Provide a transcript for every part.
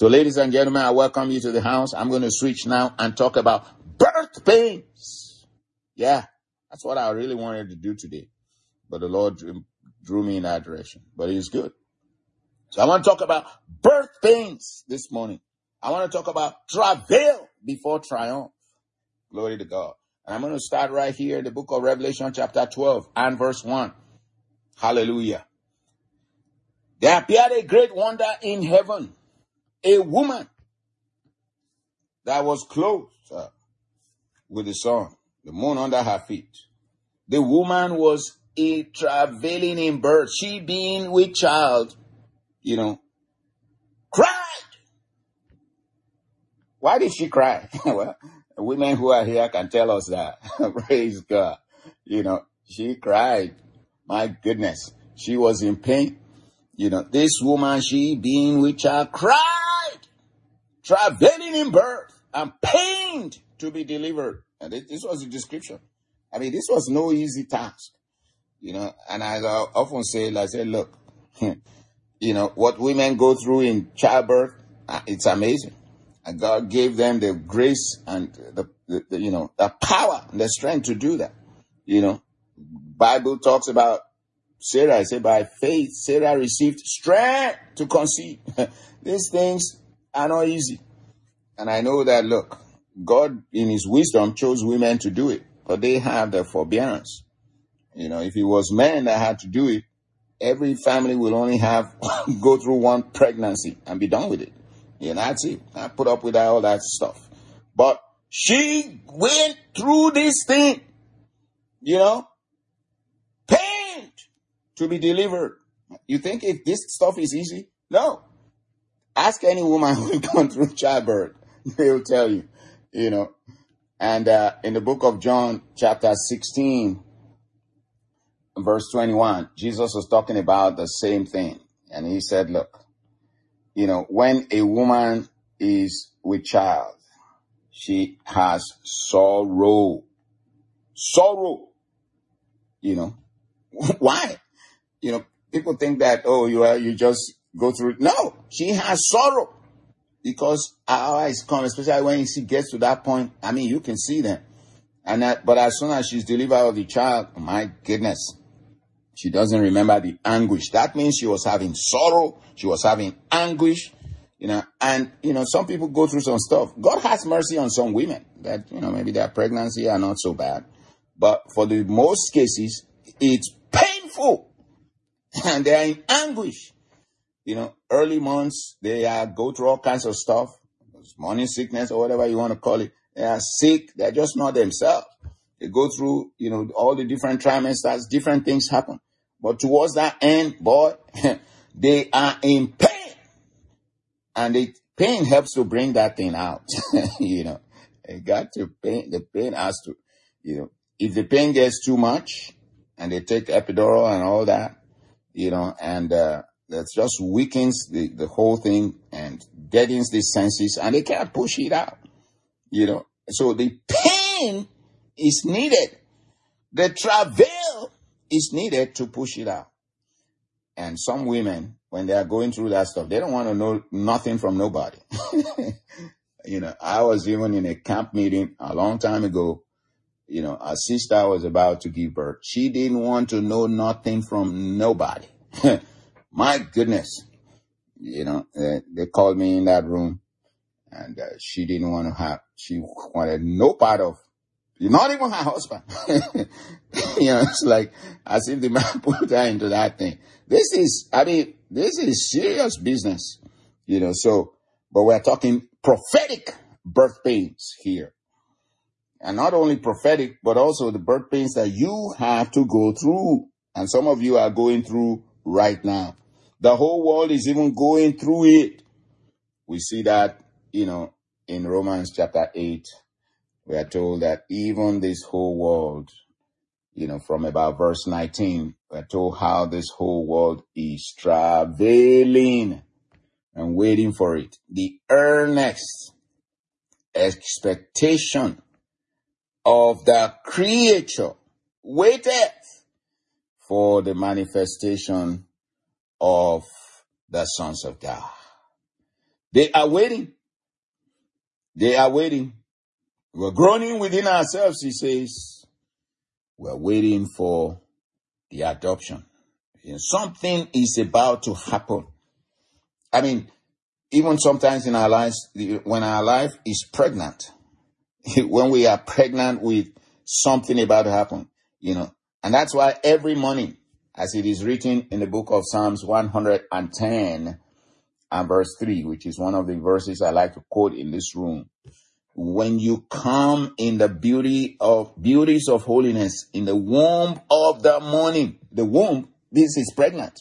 So ladies and gentlemen, I welcome you to the house. I'm going to switch now and talk about birth pains. Yeah, that's what I really wanted to do today. But the Lord drew me in that direction. But it's good. So I want to talk about birth pains this morning. I want to talk about travail before triumph. Glory to God. And I'm going to start right here, the book of Revelation chapter 12 and verse 1. Hallelujah. There appeared a great wonder in heaven. A woman that was clothed with the sun, the moon under her feet. The woman was travailing in birth. She being with child, cried. Why did she cry? Well, women who are here can tell us that. Praise God. She cried. My goodness. She was in pain. This woman, she being with child, cried. Travailing in birth and pained to be delivered. And this was the description. I mean, this was no easy task. And as I often say, I say, look, what women go through in childbirth, it's amazing. And God gave them the grace and the power and the strength to do that. Bible talks about Sarah. I say by faith, Sarah received strength to conceive. These things are not easy. And I know that, look, God in his wisdom chose women to do it, but they have the forbearance. If it was men that had to do it, every family will only go through one pregnancy and be done with it. That's it. I put up with all that stuff. But she went through this thing, pained to be delivered. You think if this stuff is easy? No. Ask any woman who's gone through childbirth. They'll tell you, And in the book of John, chapter 16, verse 21, Jesus was talking about the same thing. And he said, look, when a woman is with child, she has sorrow. Sorrow. Why? People think that, you just go through it. No, she has sorrow. Because our eyes come, especially when she gets to that point. I mean, you can see them. But as soon as she's delivered of the child, my goodness, she doesn't remember the anguish. That means she was having sorrow. She was having anguish, and, some people go through some stuff. God has mercy on some women that, maybe their pregnancy are not so bad. But for the most cases, it's painful and they're in anguish. Early months, they go through all kinds of stuff, morning sickness or whatever you want to call it. They are sick. They're just not themselves. They go through, all the different trimesters, different things happen. But towards that end, boy, they are in pain. And the pain helps to bring that thing out. It got to pain. The pain has to, if the pain gets too much and they take epidural and all that, that just weakens the whole thing and deadens the senses, and they can't push it out. So the pain is needed. The travail is needed to push it out. And some women, when they are going through that stuff, they don't want to know nothing from nobody. I was even in a camp meeting a long time ago. A sister was about to give birth. She didn't want to know nothing from nobody. My goodness, they called me in that room, and she didn't want to she wanted no part of, not even her husband. It's like as if the man put her into that thing. This is serious business, but we're talking prophetic birth pains here. And not only prophetic, but also the birth pains that you have to go through. And some of you are going through right now. The whole world is even going through it. We see that, in Romans chapter 8, we are told that even this whole world, from about verse 19, we are told how this whole world is travailing and waiting for it. The earnest expectation of the creature waiteth for the manifestation of the sons of God. They are waiting. They are waiting. We're groaning within ourselves, he says. We're waiting for the adoption. Something is about to happen. I mean, even sometimes in our lives, when our life is pregnant, when we are pregnant with something about to happen, and that's why every morning, as it is written in the book of Psalms 110 and verse 3, which is one of the verses I like to quote in this room, when you come in the beauties of holiness in the womb of the morning, the womb, this is pregnant.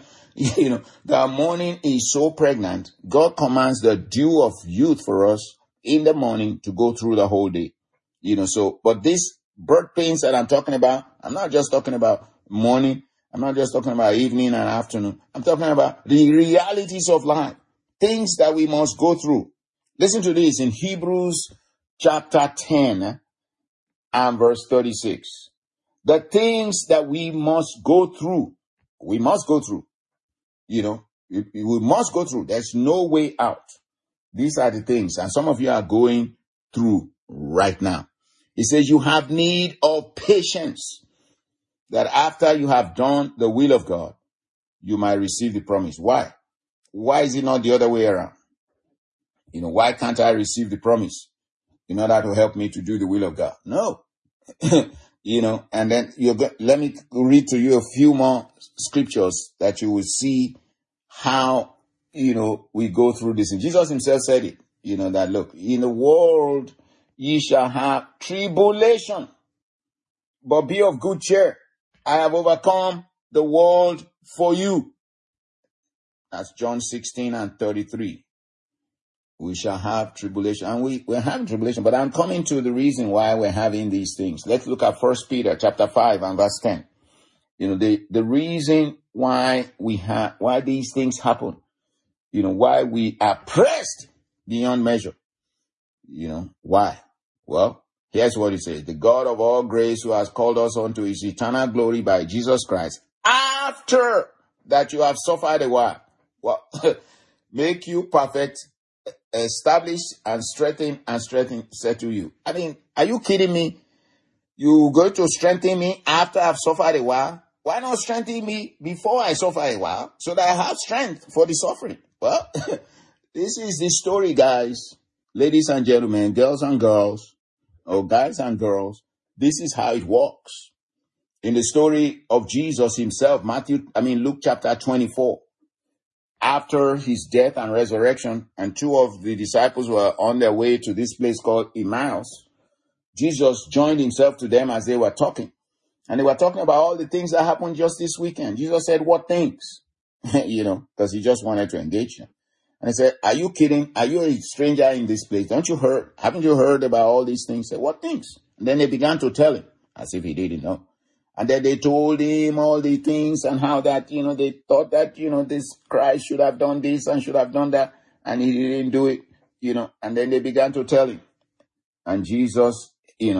The morning is so pregnant. God commands the dew of youth for us in the morning to go through the whole day. But this birth pains that I'm talking about, I'm not just talking about morning. I'm not just talking about evening and afternoon. I'm talking about the realities of life, things that we must go through. Listen to this in Hebrews chapter 10 and verse 36. The things that we must go through, we must go through. We must go through. There's no way out. These are the things, and some of you are going through right now. It says you have need of patience, that after you have done the will of God, you might receive the promise. Why? Why is it not the other way around? Why can't I receive the promise in order to help me to do the will of God? No. And then let me read to you a few more scriptures that you will see how, we go through this. And Jesus himself said it, that look, in the world ye shall have tribulation, but be of good cheer. I have overcome the world for you. That's John 16 and 33. We shall have tribulation. And we're having tribulation, but I'm coming to the reason why we're having these things. Let's look at 1 Peter chapter 5 and verse 10. The reason why why these things happen, why we are pressed beyond measure. Why? Well, here's what it says. The God of all grace, who has called us unto his eternal glory by Jesus Christ, after that you have suffered a while, make you perfect, establish and strengthen, settle you. I mean, are you kidding me? You going to strengthen me after I've suffered a while? Why not strengthen me before I suffer a while so that I have strength for the suffering? Well, this is the story, guys. Ladies and gentlemen, girls and girls, or guys and girls, this is how it works. In the story of Jesus himself, Luke chapter 24, after his death and resurrection, and two of the disciples were on their way to this place called Emmaus, Jesus joined himself to them as they were talking. And they were talking about all the things that happened just this weekend. Jesus said, what things? Because he just wanted to engage them. And he said, are you kidding? Are you a stranger in this place? Haven't you heard about all these things? He said, what things? And then they began to tell him, as if he didn't know. And then they told him all the things and how that, they thought that, this Christ should have done this and should have done that. And he didn't do it, and then they began to tell him. And Jesus,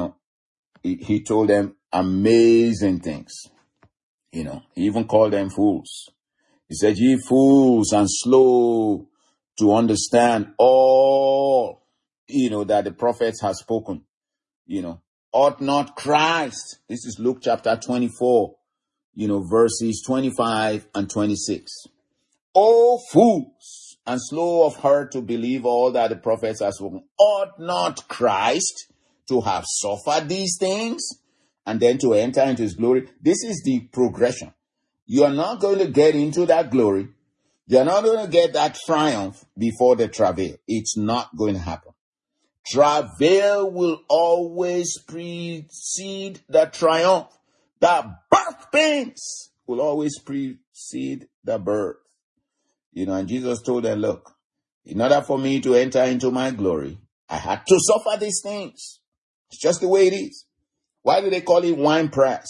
he told them amazing things. He even called them fools. He said, ye fools and slow to understand all, that the prophets have spoken. Ought not Christ, this is Luke chapter 24, verses 25 and 26. O fools, and slow of heart to believe all that the prophets have spoken. Ought not Christ to have suffered these things and then to enter into his glory? This is the progression. You are not going to get into that glory. You are not going to get that triumph before the travail. It's not going to happen. Travail will always precede the triumph. The birth pains will always precede the birth. And Jesus told them, look, in order for me to enter into my glory, I had to suffer these things. It's just the way it is. Why do they call it wine press?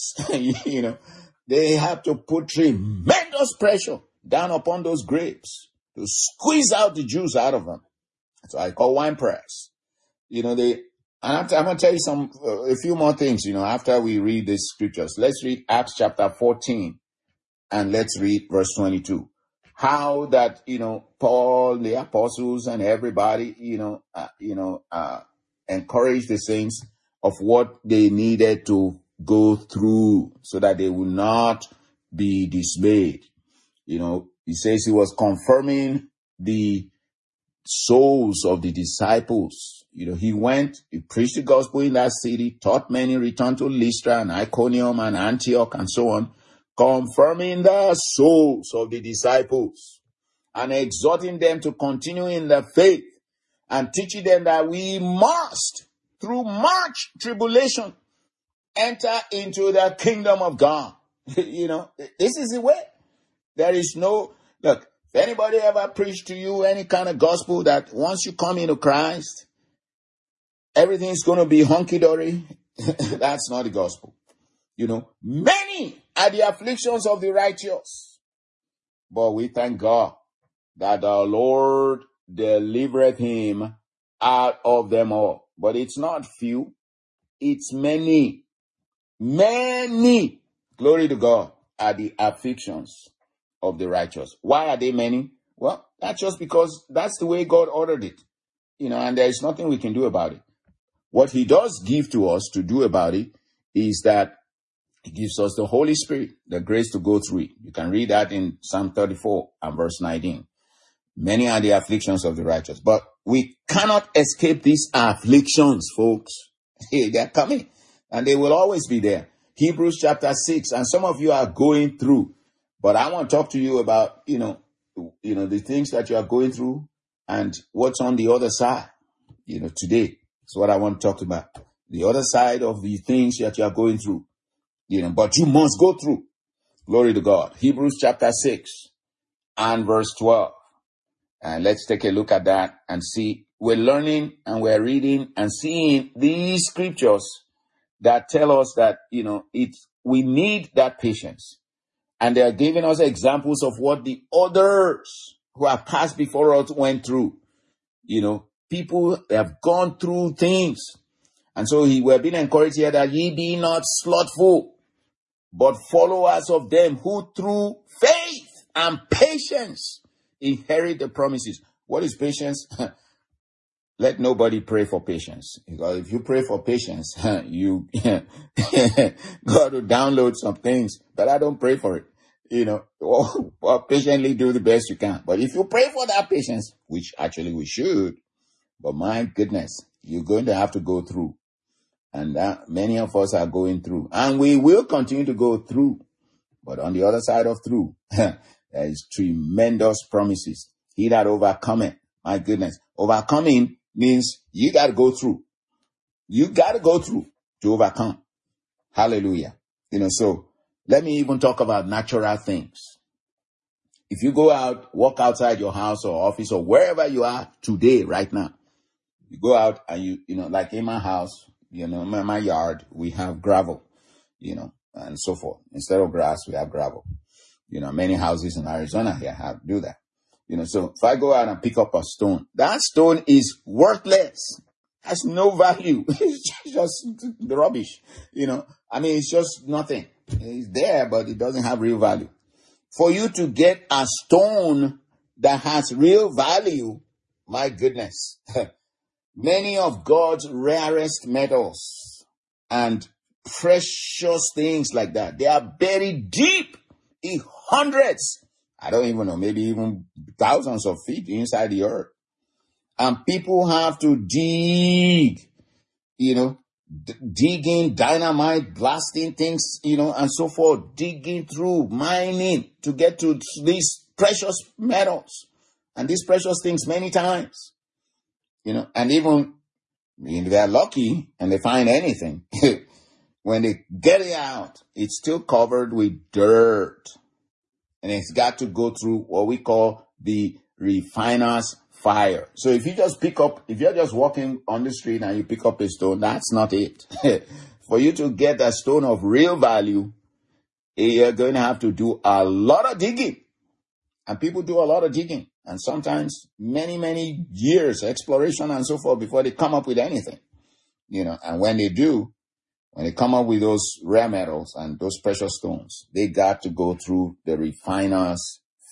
They have to put tremendous pressure down upon those grapes to squeeze out the juice out of them. That's why I call wine press. I'm going to tell you a few more things, after we read these scriptures. Let's read Acts chapter 14 and let's read verse 22. how that, Paul, the apostles and everybody, encouraged the saints of what they needed to go through so that they will not be dismayed. He says he was confirming the souls of the disciples. He went, he preached the gospel in that city, taught many, returned to Lystra and Iconium and Antioch and so on, confirming the souls of the disciples and exhorting them to continue in the faith and teaching them that we must, through much tribulation, enter into the kingdom of God. This is the way. There is no, look, if anybody ever preached to you any kind of gospel that once you come into Christ, everything's going to be hunky-dory, that's not the gospel. Many are the afflictions of the righteous, but we thank God that the Lord delivereth him out of them all. But it's not few, it's many. Many, glory to God, are the afflictions of the righteous. Why are they many? Well, that's just because that's the way God ordered it. And there is nothing we can do about it. What he does give to us to do about it is that he gives us the Holy Spirit, the grace to go through it. You can read that in Psalm 34 and verse 19. Many are the afflictions of the righteous, but we cannot escape these afflictions, folks. They're coming and they will always be there. Hebrews chapter 6, and some of you are going through, but I want to talk to you about, the things that you are going through and what's on the other side. Today is what I want to talk about. The other side of the things that you are going through, but you must go through. Glory to God. Hebrews chapter 6 and verse 12. And let's take a look at that and see. We're learning and we're reading and seeing these scriptures that tell us that, we need that patience. And they are giving us examples of what the others who have passed before us went through. People have gone through things. And so we're being encouraged here that ye be not slothful, but followers of them who through faith and patience inherit the promises. What is patience? Let nobody pray for patience. Because if you pray for patience, you God will download some things, but I don't pray for it. Or patiently do the best you can. But if you pray for that patience, which actually we should, but my goodness, you're going to have to go through. And many of us are going through. And we will continue to go through. But on the other side of through, there is tremendous promises. He that overcometh, my goodness, overcoming means you got to go through. You got to go through to overcome. Hallelujah. So let me even talk about natural things. If you go out, walk outside your house or office or wherever you are today, right now, you go out and you like in my house, my yard, we have gravel, and so forth. Instead of grass, we have gravel. Many houses in Arizona here do that. So if I go out and pick up a stone, that stone is worthless. Has no value. It's just the rubbish. It's just nothing. It's there, but it doesn't have real value. For you to get a stone that has real value, my goodness, many of God's rarest metals and precious things like that, they are buried deep in hundreds, I don't even know, maybe even thousands of feet inside the earth. And people have to dig, digging, dynamite, blasting things, and so forth, digging through, mining to get to these precious metals and these precious things many times, and even if they're lucky and they find anything, when they get it out, it's still covered with dirt. And it's got to go through what we call the refiner's fire. So if you're just walking on the street and you pick up a stone, that's not it. For you to get a stone of real value, you're going to have to do a lot of digging. And people do a lot of digging. And sometimes many, many years, exploration and so forth before they come up with anything. And when they do, when they come up with those rare metals and those precious stones, they got to go through the refiner's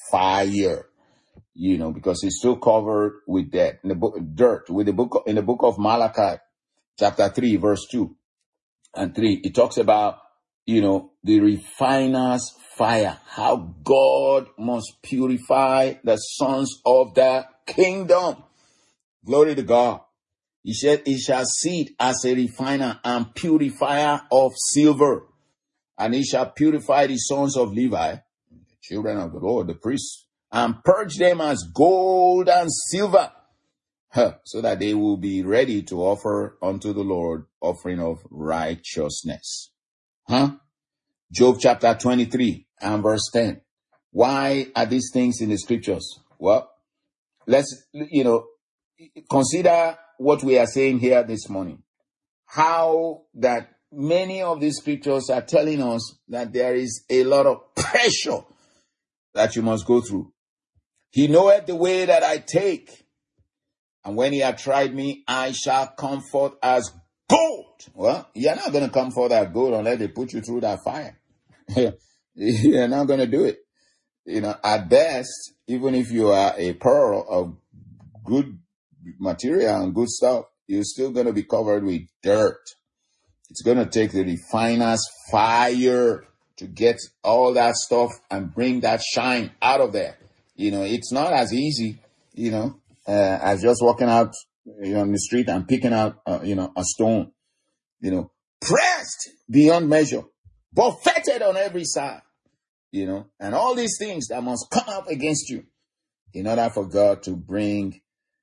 fire, because it's still covered with that in the book, dirt, in the book of Malachi, chapter 3, verse 2 and 3. It talks about, the refiner's fire, how God must purify the sons of the kingdom. Glory to God. He said, he shall sit as a refiner and purifier of silver, and he shall purify the sons of Levi, the children of the Lord, the priests, and purge them as gold and silver, so that they will be ready to offer unto the Lord offering of righteousness. Job chapter 23 and verse 10. Why are these things in the scriptures? Well, let's, consider what we are saying here this morning. How that many of these scriptures are telling us that there is a lot of pressure that you must go through. He knoweth the way that I take, and when he hath tried me, I shall come forth as gold. Well, you're not going to come forth as gold unless they put you through that fire. You're not going to do it. At best, even if you are a pearl of good material and good stuff, you're still going to be covered with dirt. It's going to take the refiner's fire to get all that stuff and bring that shine out of there. It's not as easy, as just walking out on the street and picking out, a stone, pressed beyond measure, buffeted on every side, and all these things that must come up against you in order for God to bring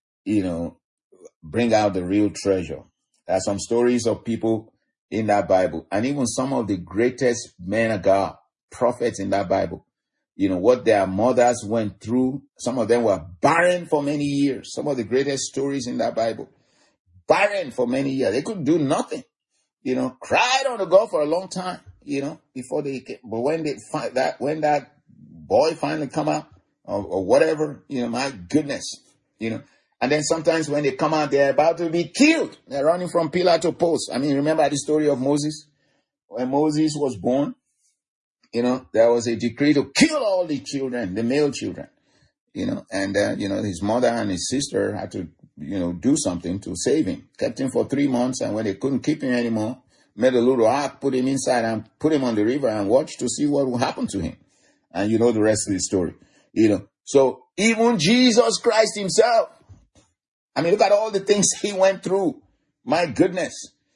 out the real treasure. There are some stories of people in that Bible, and even some of the greatest men of God, prophets in that Bible, what their mothers went through. Some of them were barren for many years. Some of the greatest stories in that Bible, barren for many years. They couldn't do nothing, cried on the God for a long time, before they came. But when that boy finally come out or whatever, my goodness, and then sometimes when they come out, they're about to be killed. They're running from pillar to post. Remember the story of Moses? When Moses was born, there was a decree to kill all the children, the male children, and his mother and his sister had to, do something to save him. Kept him for 3 months, and when they couldn't keep him anymore, made a little ark, put him inside and put him on the river and watched to see what would happen to him. And you know the rest of the story, So even Jesus Christ himself, look at all the things he went through. My goodness,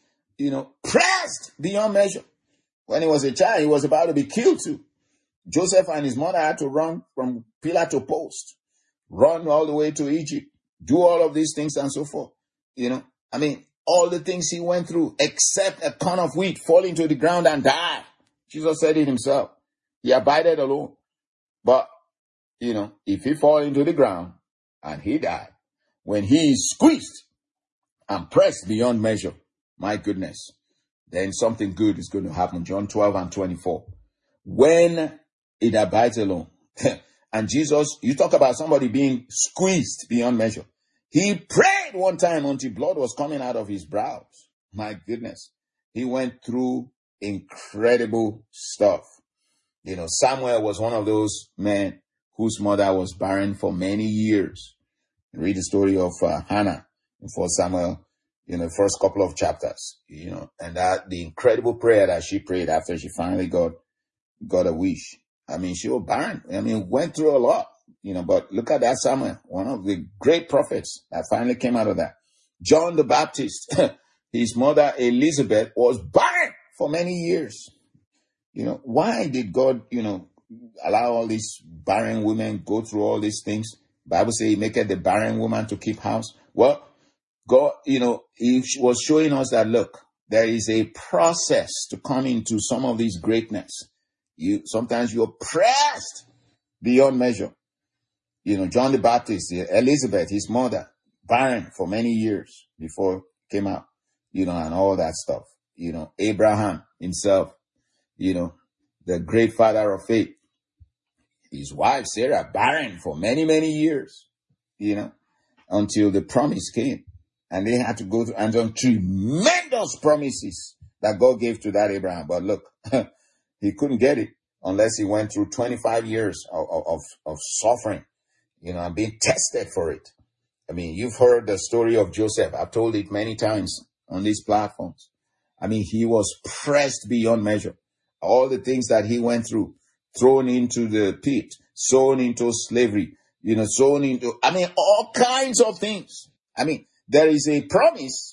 pressed beyond measure. When he was a child, he was about to be killed too. Joseph and his mother had to run from pillar to post, run all the way to Egypt, do all of these things and so forth. All the things he went through, except a corn of wheat fall into the ground and die. Jesus said it himself. He abided alone. But, if he fall into the ground and he died, when he is squeezed and pressed beyond measure, my goodness, then something good is going to happen. John 12 and 24. When it abides alone. And Jesus, you talk about somebody being squeezed beyond measure. He prayed one time until blood was coming out of his brows. My goodness. He went through incredible stuff. Samuel was one of those men whose mother was barren for many years. You read the story of Hannah in 1 Samuel, the first couple of chapters, and that the incredible prayer that she prayed after she finally got a wish. She was barren. Went through a lot, but look at that Samuel, one of the great prophets that finally came out of that. John the Baptist, his mother Elizabeth was barren for many years. Why did God, allow all these barren women go through all these things? Bible says he maketh the barren woman to keep house. Well, God, he was showing us that, look, there is a process to come into some of this greatness. Sometimes you're pressed beyond measure. John the Baptist, Elizabeth, his mother, barren for many years before he came out, and all that stuff. Abraham himself, the great father of faith, his wife, Sarah, barren for many, many years, until the promise came. And they had to go through and some tremendous promises that God gave to that Abraham. But look, he couldn't get it. unless he went through 25 years of suffering, and being tested for it. I mean, you've heard the story of Joseph. I've told it many times on these platforms. I mean, he was pressed beyond measure. All the things that he went through, thrown into the pit, sown into slavery, sown into, all kinds of things. I mean, there is a promise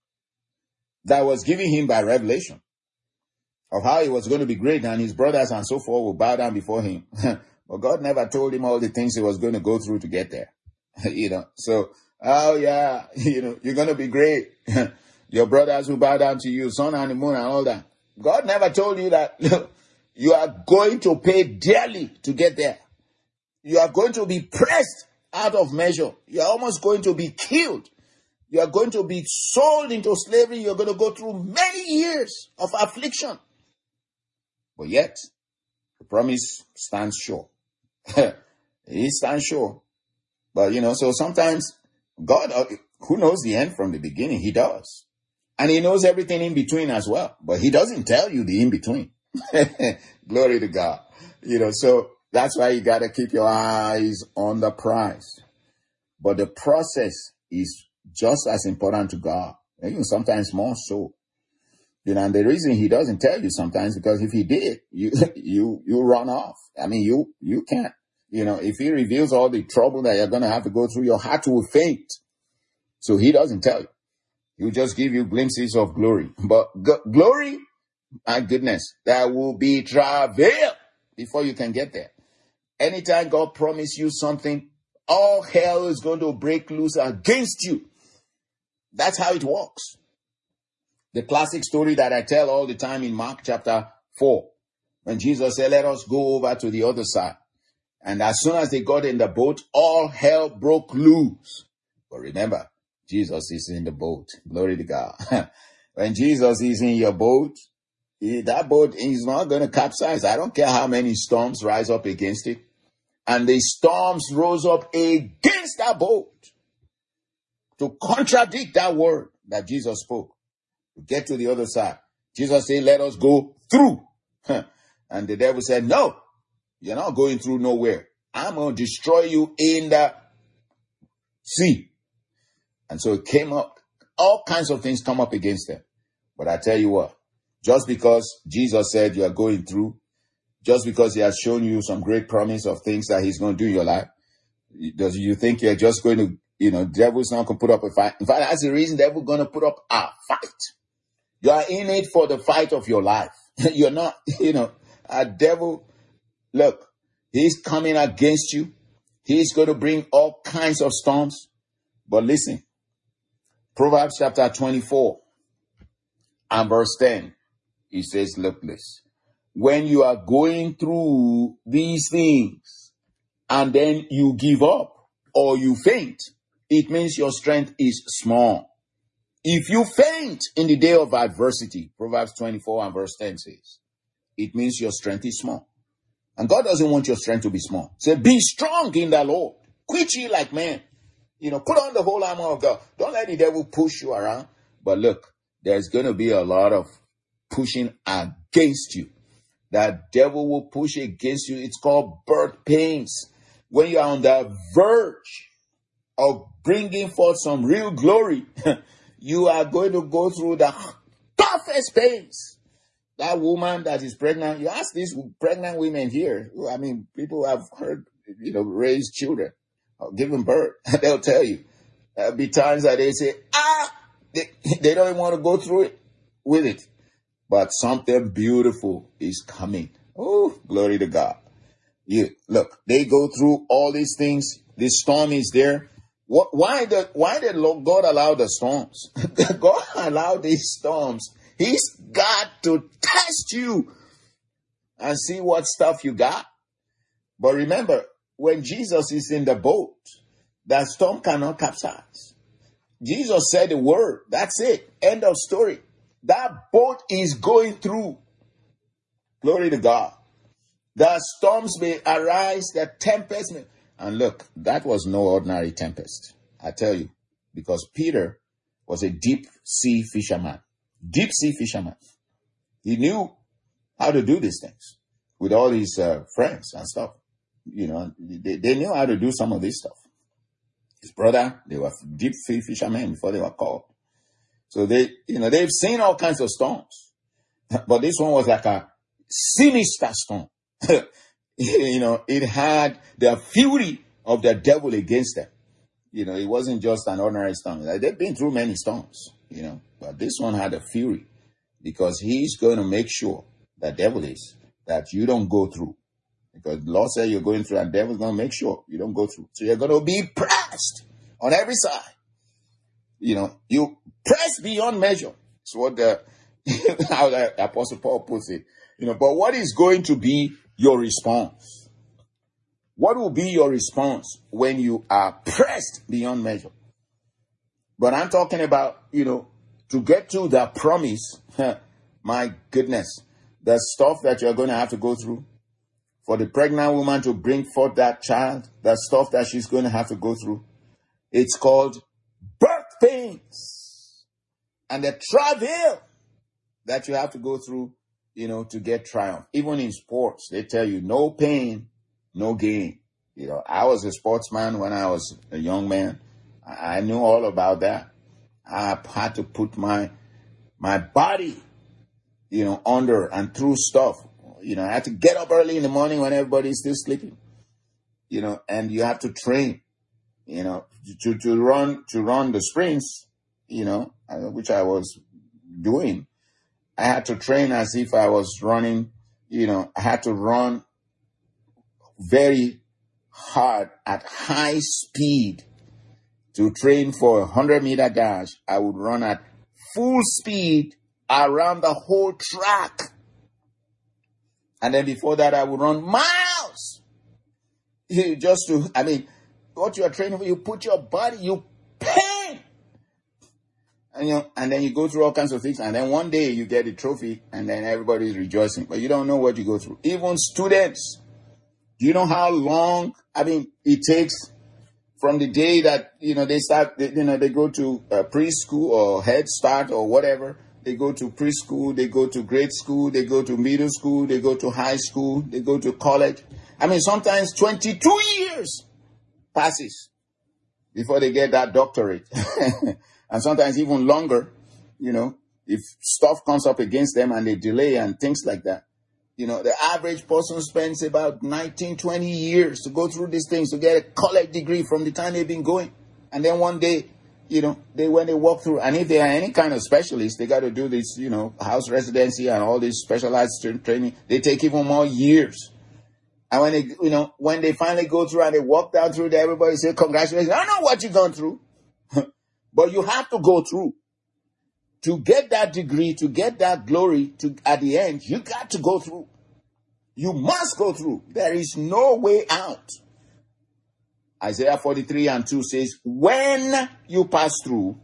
that was given him by revelation of how he was going to be great, and his brothers and so forth will bow down before him. But God never told him all the things he was going to go through to get there. So, oh yeah, you're going to be great. Your brothers will bow down to you, sun and the moon and all that. God never told you that. You are going to pay dearly to get there. You are going to be pressed out of measure. You are almost going to be killed. You are going to be sold into slavery. You're going to go through many years of affliction. But yet, the promise stands sure. He stands sure. But, so sometimes God, who knows the end from the beginning? He does. And he knows everything in between as well. But he doesn't tell you the in between. Glory to God. So that's why you got to keep your eyes on the prize. But the process is just as important to God. Even sometimes more so. And the reason he doesn't tell you sometimes, because if he did, you run off. I mean, you can't. If he reveals all the trouble that you're going to have to go through, your heart will faint. So he doesn't tell you. He'll just give you glimpses of glory. But glory, my goodness, there will be travail before you can get there. Anytime God promises you something, all hell is going to break loose against you. That's how it works. The classic story that I tell all the time in Mark chapter 4, when Jesus said, let us go over to the other side. And as soon as they got in the boat, all hell broke loose. But remember, Jesus is in the boat. Glory to God. When Jesus is in your boat, that boat is not going to capsize. I don't care how many storms rise up against it. And the storms rose up against that boat to contradict that word that Jesus spoke. To get to the other side, Jesus said, let us go through. And the devil said, no, you're not going through nowhere. I'm going to destroy you in the sea. And so it came up, all kinds of things come up against them. But I tell you what, just because Jesus said you are going through, just because he has shown you some great promise of things that he's going to do in your life, does you think you're just going to, devil's not going to put up a fight? In fact, that's the reason the devil's going to put up a fight. You are in it for the fight of your life. You're not, a devil. Look, he's coming against you. He's going to bring all kinds of storms. But listen, Proverbs chapter 24 and verse 10, he says, look this. When you are going through these things and then you give up or you faint, it means your strength is small. If you faint in the day of adversity, Proverbs 24 and verse 10 says, it means your strength is small. And God doesn't want your strength to be small. Say, be strong in the Lord. Quit ye like men. Put on the whole armor of God. Don't let the devil push you around. But look, there's going to be a lot of pushing against you. That devil will push against you. It's called birth pains. When you are on the verge of bringing forth some real glory, you are going to go through the toughest pains. That woman that is pregnant, you ask these pregnant women here, I mean, people have heard, raise children, given birth, they'll tell you. There'll be times that they say, they don't even want to go through it with it. But something beautiful is coming. Oh, glory to God. Look, they go through all these things. The storm is there. Why did God allow the storms? God allowed these storms. He's got to test you and see what stuff you got. But remember, when Jesus is in the boat, that storm cannot capsize. Jesus said the word. That's it. End of story. That boat is going through. Glory to God. The storms may arise, the tempest may... And look, that was no ordinary tempest. I tell you. Because Peter was a deep sea fisherman. Deep sea fisherman. He knew how to do these things. with all his friends and stuff. They knew how to do some of this stuff. His brother, they were deep sea fishermen before they were called. So they've seen all kinds of storms. But this one was like a sinister storm. It had the fury of the devil against them. It wasn't just an ordinary storm. They've been through many storms, but this one had a fury because he's going to make sure, the devil is, that you don't go through. Because the Lord said you're going through, and the devil's going to make sure you don't go through. So you're going to be pressed on every side. You press beyond measure. It's what how the Apostle Paul puts it. But what is going to be your response? What will be your response when you are pressed beyond measure? But I'm talking about, to get to the promise, my goodness, the stuff that you're going to have to go through. For the pregnant woman to bring forth that child, the stuff that she's going to have to go through. It's called birth pains. And the travail that you have to go through, to get triumph. Even in sports, they tell you no pain, no gain. I was a sportsman when I was a young man. I knew all about that. I had to put my body, under and through stuff. I had to get up early in the morning when everybody's still sleeping, and you have to train, to run the sprints, which I was doing. I had to train as if I was running, I had to run very hard at high speed to train for a 100-meter dash. I would run at full speed around the whole track. And then before that, I would run miles. What you are training for, you put your body, you pain. And then you go through all kinds of things. And then one day you get a trophy and then everybody's rejoicing. But you don't know what you go through. Even students, do you know how long, it takes from the day that, they start, they go to preschool or Head Start or whatever. They go to preschool, they go to grade school, they go to middle school, they go to high school, they go to college. Sometimes 22 years passes before they get that doctorate. And sometimes even longer, if stuff comes up against them and they delay and things like that. The average person spends about 19, 20 years to go through these things to get a college degree from the time they've been going. And then one day, when they walk through, and if they are any kind of specialist, they got to do this, house residency and all this specialized training. They take even more years. And when they, when they finally go through and they walk down through there, everybody say, congratulations. I know what you've gone through. But you have to go through. To get that degree, to get that glory, at the end, you got to go through. You must go through. There is no way out. Isaiah 43:2 says, when you pass through.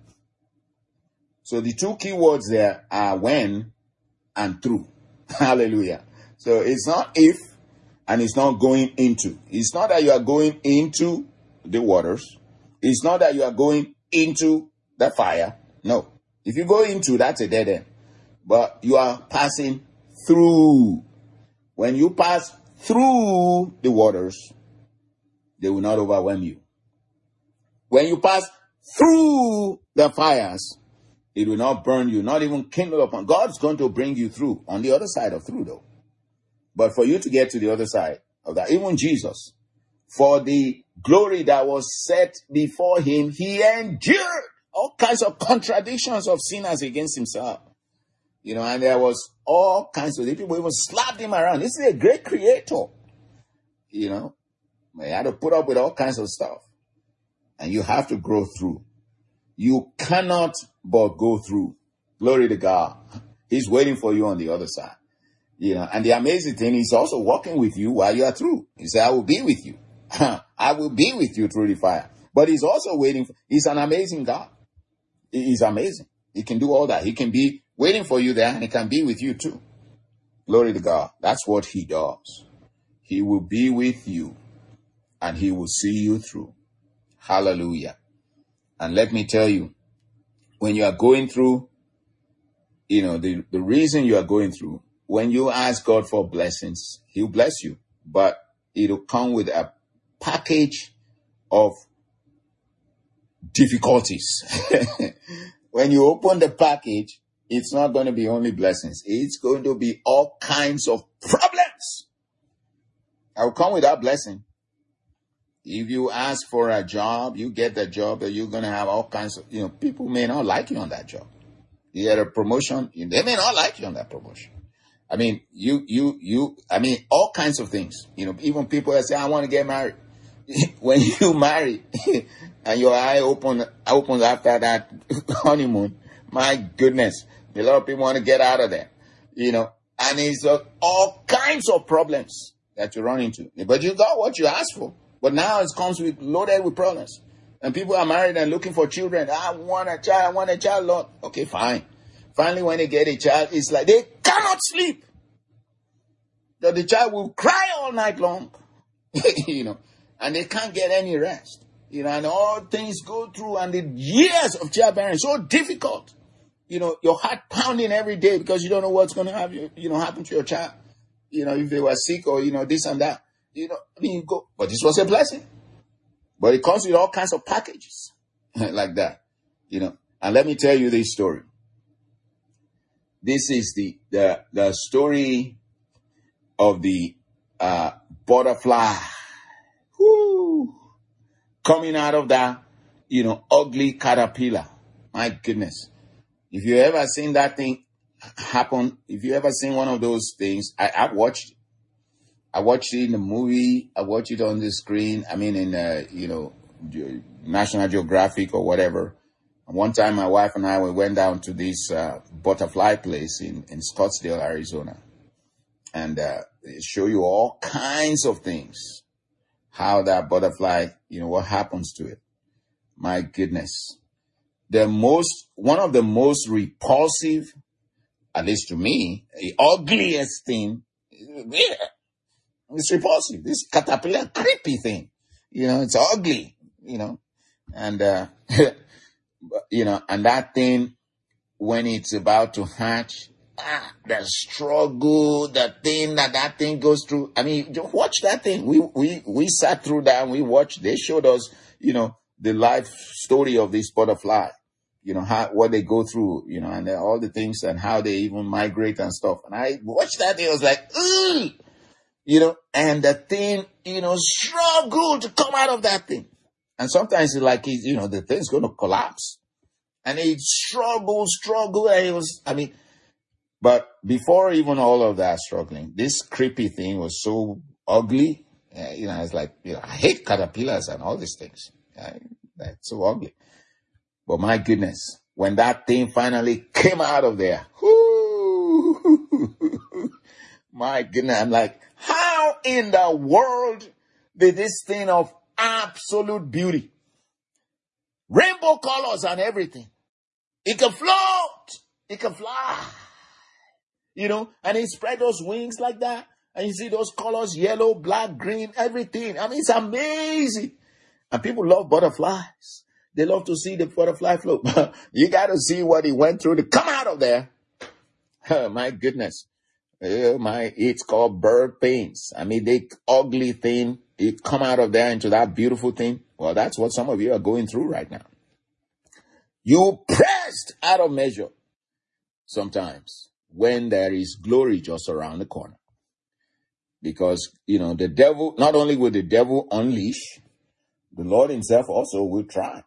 So the two key words there are when and through. Hallelujah. So it's not if and it's not going into. It's not that you are going into the waters. It's not that you are going into the fire. No. If you go into, that's a dead end. But you are passing through. When you pass through the waters, they will not overwhelm you. When you pass through the fires, it will not burn you, not even kindle upon. God's going to bring you through, on the other side of through though. But for you to get to the other side of that, even Jesus, for the glory that was set before him, he endured all kinds of contradictions of sinners against himself. And there was all kinds of people even slapped him around. This is a great creator. They had to put up with all kinds of stuff. And you have to grow through. You cannot but go through. Glory to God. He's waiting for you on the other side. And the amazing thing, he's also walking with you while you are through. He said, I will be with you. I will be with you through the fire. But he's also waiting. He's an amazing God. He's amazing. He can do all that. He can be waiting for you there and he can be with you too. Glory to God. That's what he does. He will be with you and he will see you through. Hallelujah. And let me tell you, when you are going through, the reason you are going through when you ask God for blessings, He'll bless you, but it'll come with a package of difficulties. When you open the package, it's not going to be only blessings. It's going to be all kinds of problems. I will come with that blessing. If you ask for a job, you get the job, but you're going to have all kinds of, people may not like you on that job. You get a promotion, they may not like you on that promotion. I mean, all kinds of things. Even people that say, I want to get married. When you marry and your eye opens after that honeymoon, my goodness, a lot of people want to get out of there, and it's all kinds of problems that you run into. But you got what you asked for. But now it comes loaded with problems. And people are married and looking for children. I want a child, Lord. Okay, fine. Finally, when they get a child, it's like they cannot sleep. That the child will cry all night long, and they can't get any rest. And all things go through, and the years of childbearing so difficult. Your heart pounding every day because you don't know what's going to happen to your child. If they were sick or, this and that. You go, but this was a blessing. But it comes with all kinds of packages like that, And let me tell you this story. This is the story of the butterfly. Whoo, coming out of that, ugly caterpillar. My goodness. If you ever seen that thing happen, if you ever seen one of those things, I've watched it. I watched it in the movie. I watched it on the screen. I mean, in, National Geographic or whatever. And one time my wife and we went down to this butterfly place in Scottsdale, Arizona. And they show you all kinds of things. How that butterfly, what happens to it. My goodness. One of the most repulsive, at least to me, the ugliest thing, it's repulsive. This caterpillar, creepy thing. It's ugly, and, and that thing, when it's about to hatch, the struggle, the thing that thing goes through. I mean, watch that thing. We sat through that and we watched. They showed us, the life story of this butterfly, what they go through, and all the things and how they even migrate and stuff. And I watched that thing. I was like, ugh! And the thing, struggle to come out of that thing. And sometimes it's like, the thing's going to collapse. And it struggled, and it was, but before even all of that struggling, this creepy thing was so ugly. It's like, I hate caterpillars and all these things. That's so ugly. But my goodness, when that thing finally came out of there, whoo, my goodness, I'm like, how in the world did this thing of absolute beauty, rainbow colors and everything, it can float, it can fly, and it spread those wings like that, and you see those colors, yellow, black, green, everything. It's amazing. And people love butterflies. They love to see the butterfly float. You got to see what he went through to come out of there. Oh, my goodness. It's called bird pains. The ugly thing, it come out of there into that beautiful thing. Well, that's what some of you are going through right now. You pressed out of measure sometimes when there is glory just around the corner. Because, the devil, not only will the devil unleash, the Lord himself also will try,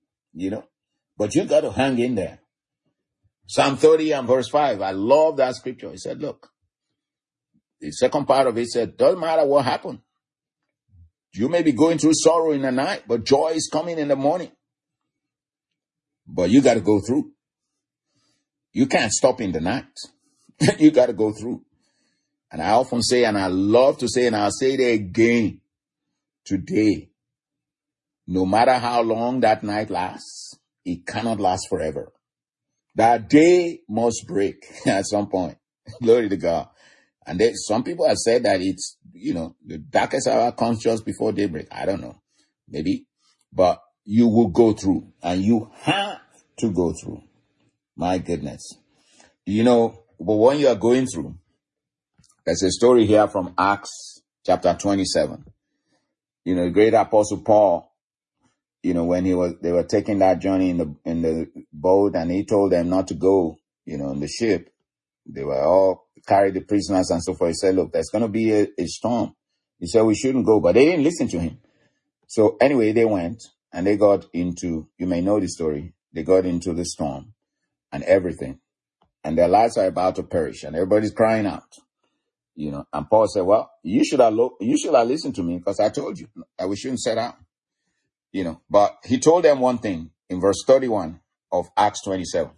but you got to hang in there. Psalm 30 and verse 5. I love that scripture. He said, look, the second part of it said, doesn't matter what happened. You may be going through sorrow in the night, but joy is coming in the morning. But you got to go through. You can't stop in the night. You got to go through. And I often say, and I love to say, and I'll say it again today, no matter how long that night lasts, it cannot last forever. That day must break at some point. Glory to God. And some people have said that it's, the darkest hour comes just before daybreak. I don't know. Maybe. But you will go through. And you have to go through. My goodness. But when you are going through, There's a story here from Acts chapter 27. The great apostle Paul, when they were taking that journey in the boat, and he told them not to go, in the ship. They were all carried the prisoners and so forth. He said, look, there's going to be a storm. He said, we shouldn't go, but they didn't listen to him. So anyway, they went and they got into, you may know the story. They got into the storm and everything, and their lives are about to perish, and everybody's crying out, and Paul said, well, you should have listened to me, because I told you that we shouldn't set out, but he told them one thing in verse 31 of Acts 27,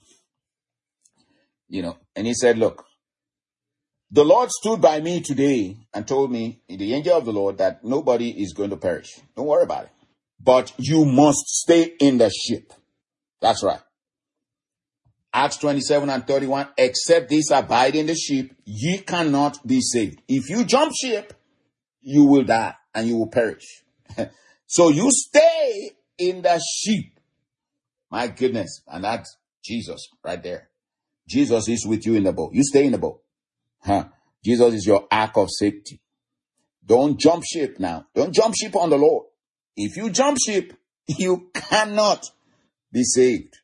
and he said, look, the Lord stood by me today and told me, the angel of the Lord, that nobody is going to perish. Don't worry about it. But you must stay in the ship. That's right. Acts 27 and 31, except this abide in the ship, ye cannot be saved. If you jump ship, you will die and you will perish. So you stay in the ship. My goodness. And that's Jesus right there. Jesus is with you in the boat. You stay in the boat. Jesus is your ark of safety. Don't jump ship now. Don't jump ship on the Lord. If you jump ship, you cannot be saved.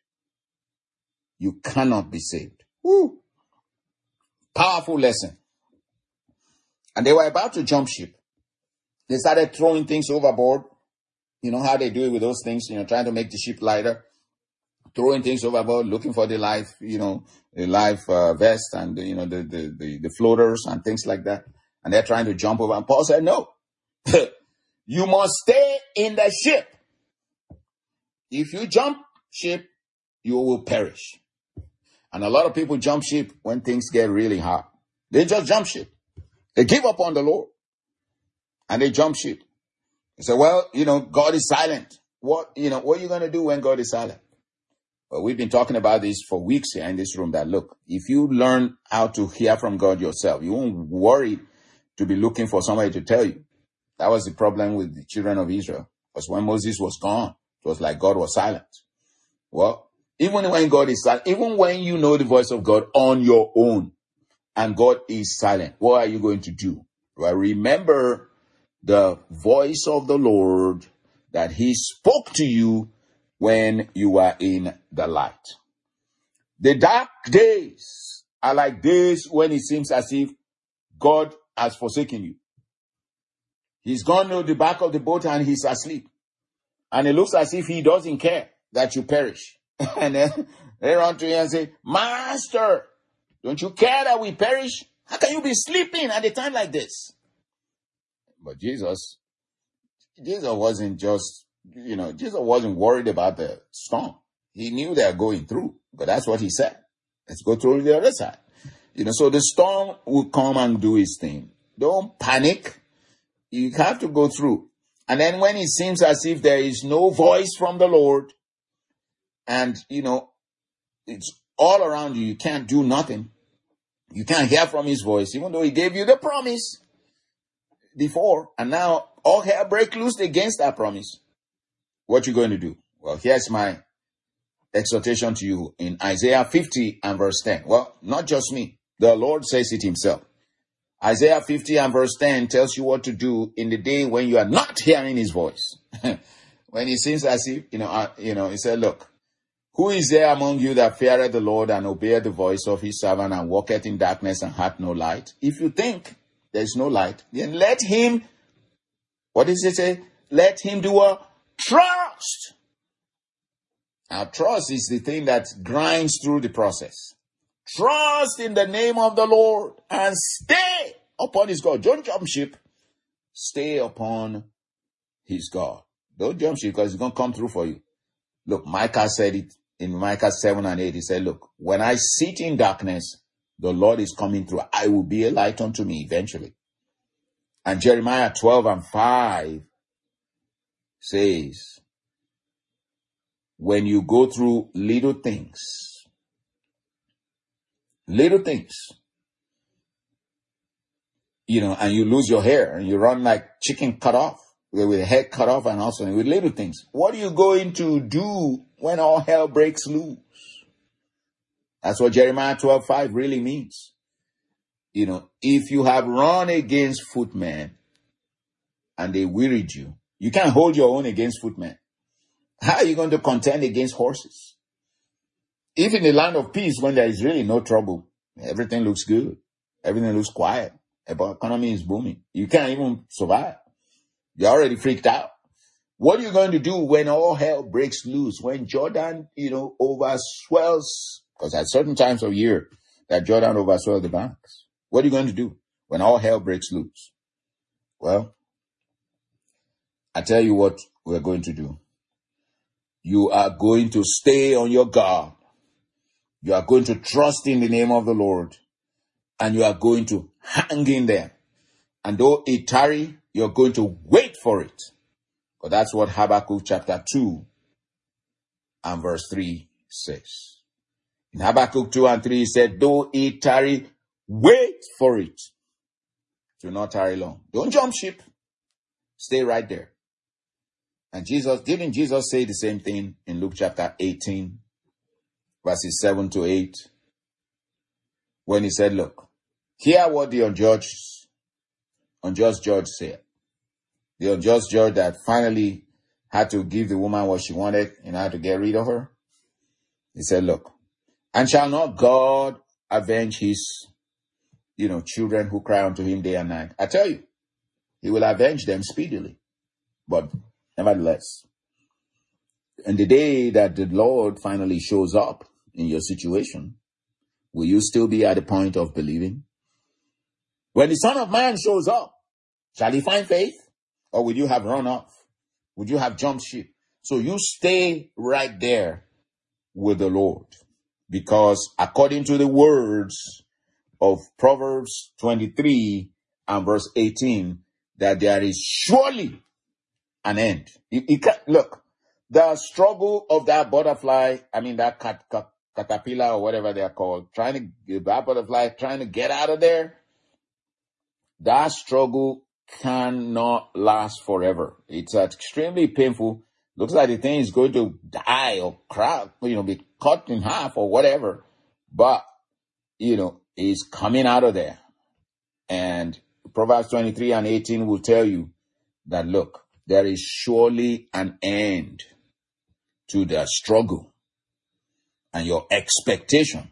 You cannot be saved. Woo. Powerful lesson. And they were about to jump ship. They started throwing things overboard. You know how they do it with those things, trying to make the ship lighter. Throwing things overboard, looking for the life, the life vest and, the floaters and things like that. And they're trying to jump over. And Paul said, no, you must stay in the ship. If you jump ship, you will perish. And a lot of people jump ship when things get really hard. They just jump ship. They give up on the Lord. And they jump ship. They say, well, God is silent. What are you going to do when God is silent? Well, we've been talking about this for weeks here in this room, that look, if you learn how to hear from God yourself, you won't worry to be looking for somebody to tell you. That was the problem with the children of Israel. Because when Moses was gone, it was like God was silent. Well, even when God is silent, even when you know the voice of God on your own and God is silent, what are you going to do? Well, remember the voice of the Lord, that he spoke to you when you were in the light. The dark days are like days when it seems as if God has forsaken you. He's gone to the back of the boat and he's asleep. And it looks as if he doesn't care that you perish. And then they run to him and say, Master, don't you care that we perish? How can you be sleeping at a time like this? But Jesus wasn't just, Jesus wasn't worried about the storm. He knew they were going through, but that's what he said. Let's go through the other side. So the storm will come and do its thing. Don't panic. You have to go through. And then when it seems as if there is no voice from the Lord, and, it's all around you, you can't do nothing. You can't hear from his voice, even though he gave you the promise before. And now all hell break loose against that promise. What you going to do? Well, here's my exhortation to you in Isaiah 50 and verse 10. Well, not just me. The Lord says it himself. Isaiah 50 and verse 10 tells you what to do in the day when you are not hearing his voice. When it seems as if, he said, look, who is there among you that feareth the Lord and obeyeth the voice of his servant and walketh in darkness and hath no light? If you think there is no light, then let him, what does it say? Let him do a trust. Now, trust is the thing that grinds through the process. Trust in the name of the Lord and stay upon his God. Don't jump ship. Stay upon his God. Don't jump ship, because he's going to come through for you. Look, Micah said it in Micah 7 and 8. He said, look, when I sit in darkness, the Lord is coming through. I will be a light unto me eventually. And Jeremiah 12 and 5 says, when you go through little things, and you lose your hair and you run like chicken cut off, with a head cut off, and also with little things, what are you going to do when all hell breaks loose? That's what Jeremiah 12:5 really means. if you have run against footmen and they wearied you, you can't hold your own against footmen. How are you going to contend against horses? If in the land of peace, when there is really no trouble, everything looks good, everything looks quiet, the economy is booming, you can't even survive. You're already freaked out. What are you going to do when all hell breaks loose? When Jordan, overswells, because at certain times of year that Jordan overswells the banks. What are you going to do when all hell breaks loose? Well, I tell you what we're going to do. You are going to stay on your guard. You are going to trust in the name of the Lord. And you are going to hang in there. And though it tarry, you're going to wait for it. But that's what Habakkuk chapter 2 and verse 3 says. In Habakkuk 2 and 3, he said, though it tarry, wait for it. Do not tarry long. Don't jump ship. Stay right there. And didn't Jesus say the same thing in Luke chapter 18, verses 7 to 8? When he said, look, hear what the unjust judge said. The unjust judge that finally had to give the woman what she wanted in order to get rid of her. He said, look, and shall not God avenge his, children who cry unto him day and night? I tell you, he will avenge them speedily. But nevertheless, and the day that the Lord finally shows up in your situation, will you still be at the point of believing? When the Son of Man shows up, shall he find faith? Or will you have run off? Would you have jumped ship? So you stay right there with the Lord. Because according to the words of Proverbs 23 and verse 18, that there is surely an end. You can't, look, the struggle of that butterfly, that caterpillar or whatever they are called, that butterfly trying to get out of there, that struggle cannot last forever. It's extremely painful. Looks like the thing is going to die or crack, be cut in half or whatever. But, it's coming out of there. And Proverbs 23 and 18 will tell you that, look, there is surely an end to the struggle, and your expectation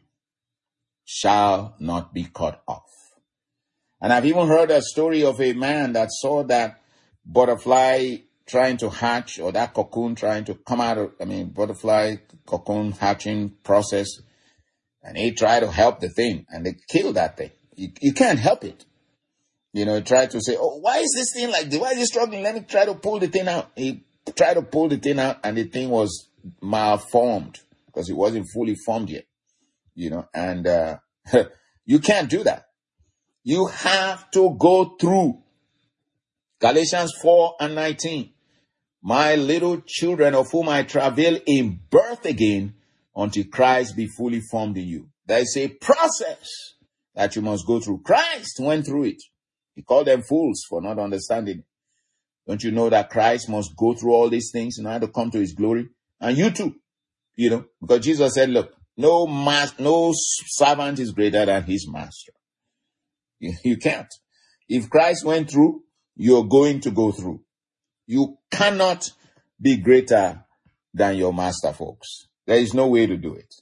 shall not be cut off. And I've even heard a story of a man that saw that butterfly trying to hatch, or that cocoon trying to come out of, butterfly cocoon hatching process. And he tried to help the thing, and they killed that thing. You can't help it. He tried to say, oh, why is this thing like this? Why is it struggling? Let me try to pull the thing out. He tried to pull the thing out, and the thing was malformed because it wasn't fully formed yet. And you can't do that. You have to go through. Galatians 4 and 19. My little children, of whom I travail in birth again, until Christ be fully formed in you. There is a process that you must go through. Christ went through it. He called them fools for not understanding. Don't you know that Christ must go through all these things in order to come to his glory? And you too, because Jesus said, look, no servant is greater than his master. You can't. If Christ went through, you're going to go through. You cannot be greater than your master, folks. There is no way to do it.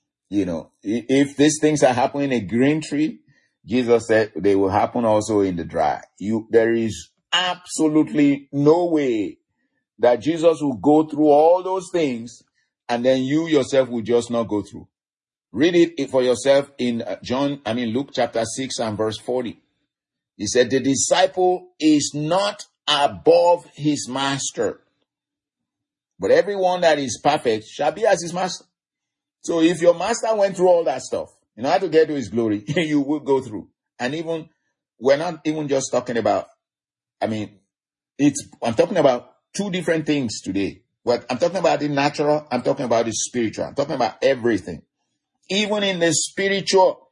If these things are happening in a green tree, Jesus said they will happen also in the dry. There is absolutely no way that Jesus will go through all those things and then you yourself will just not go through. Read it for yourself in Luke chapter 6 and verse 40. He said, the disciple is not above his master, but everyone that is perfect shall be as his master. So if your master went through all that stuff, in order to get to his glory, you will go through. And we're not even just talking about, I'm talking about two different things today. I'm talking about the natural, I'm talking about the spiritual, I'm talking about everything. Even in the spiritual,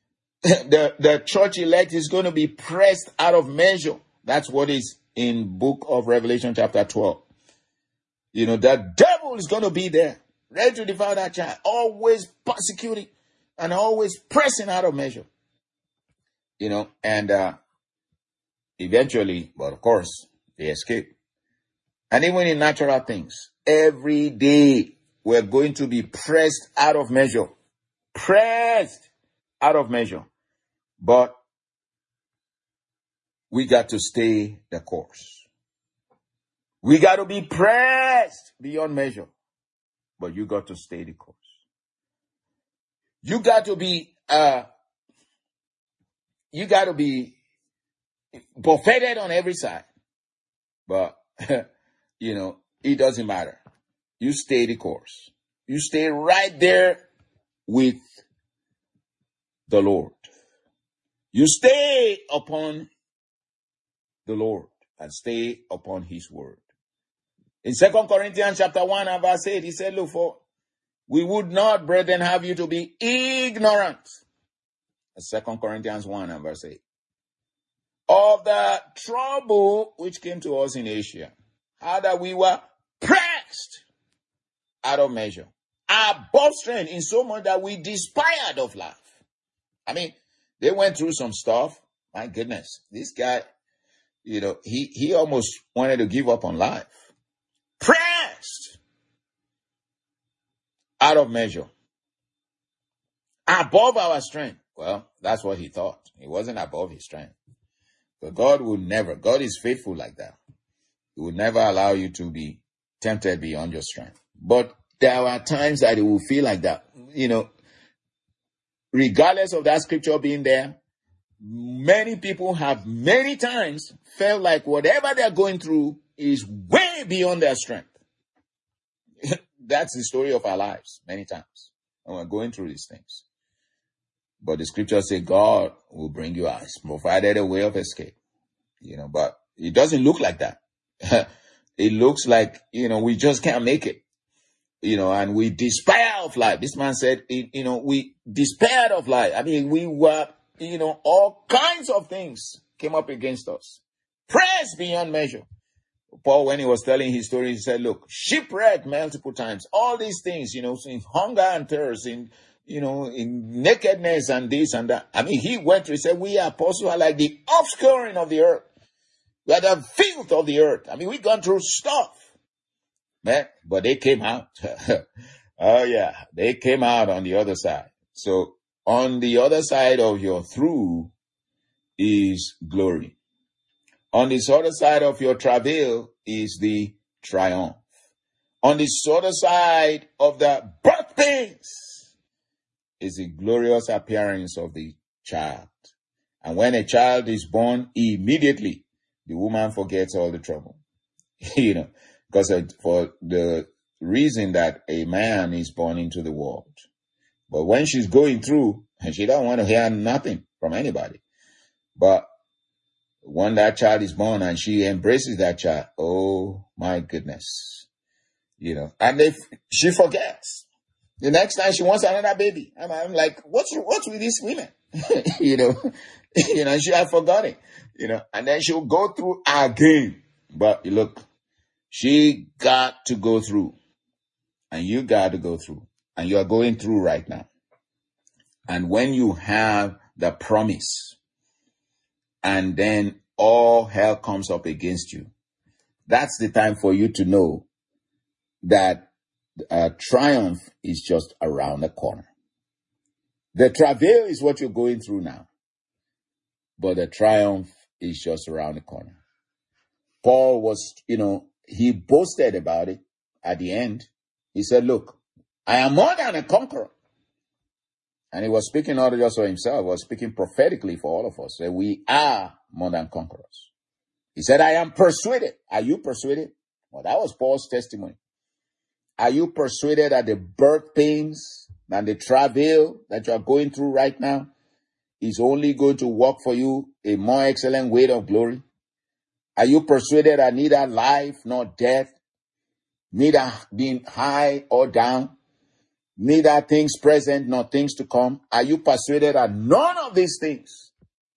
the church elect is going to be pressed out of measure. That's what is in book of Revelation chapter 12. The devil is going to be there, ready to devour that child, always persecuting and always pressing out of measure. and eventually, but of course, they escape. And even in natural things, every day we're going to be pressed out of measure. Pressed out of measure. But we got to stay the course. We got to be pressed beyond measure. But you got to stay the course. You got to be buffeted on every side. But, it doesn't matter. You stay the course. You stay right there with the Lord. You stay upon the Lord and stay upon his word. In 2 Corinthians chapter 1 and verse 8, he said, look, for we would not, brethren, have you to be ignorant. 2 Corinthians 1 and verse 8. Of the trouble which came to us in Asia. How that we were pressed out of measure. Above strength, in so much that we despaired of life. I mean, they went through some stuff. My goodness, this guy, he almost wanted to give up on life. Pressed out of measure. Above our strength. Well, that's what he thought. He wasn't above his strength. But God is faithful like that. He will never allow you to be tempted beyond your strength. But there are times that it will feel like that. Regardless of that scripture being there, many people have many times felt like whatever they're going through is way beyond their strength. That's the story of our lives many times when we're going through these things. But the scriptures say God will bring you out, provided a way of escape. But it doesn't look like that. It looks like, we just can't make it. And we despair of life. This man said, we despaired of life. I mean, we were, all kinds of things came up against us. Pressed beyond measure. Paul, when he was telling his story, he said, look, shipwrecked multiple times. All these things, in hunger and thirst, in nakedness and this and that. I mean, he said, we apostles are like the offscouring of the earth. We are the filth of the earth. I mean, we've gone through stuff. Man, but they came out. Oh yeah, they came out on the other side. So on the other side of your through is glory. On this other side of your travail is the triumph. On this other side of the birth pains is the glorious appearance of the child. And when a child is born, immediately the woman forgets all the trouble. Because for the reason that a man is born into the world. But when she's going through, and she don't want to hear nothing from anybody. But when that child is born and she embraces that child, oh my goodness. And she forgets. The next time she wants another baby. I'm like, what's with these women? She had forgotten, and then she'll go through again. But look, she got to go through, and you got to go through, and you are going through right now. And when you have the promise, and then all hell comes up against you, that's the time for you to know that triumph is just around the corner. The travail is what you're going through now, but the triumph is just around the corner. Paul was, he boasted about it at the end. He said, look, I am more than a conqueror. And he was speaking not just for himself, he was speaking prophetically for all of us. So we are more than conquerors. He said, I am persuaded. Are you persuaded? Well, that was Paul's testimony. Are you persuaded that the birth pains and the travail that you are going through right now is only going to work for you a more excellent weight of glory? Are you persuaded that neither life nor death, neither being high or down, neither things present nor things to come, are you persuaded that none of these things,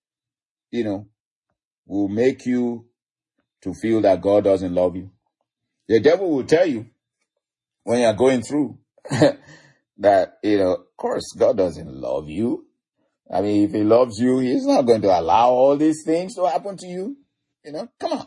will make you to feel that God doesn't love you? The devil will tell you when you're going through that, of course, God doesn't love you. I mean, if he loves you, he's not going to allow all these things to happen to you. Come on,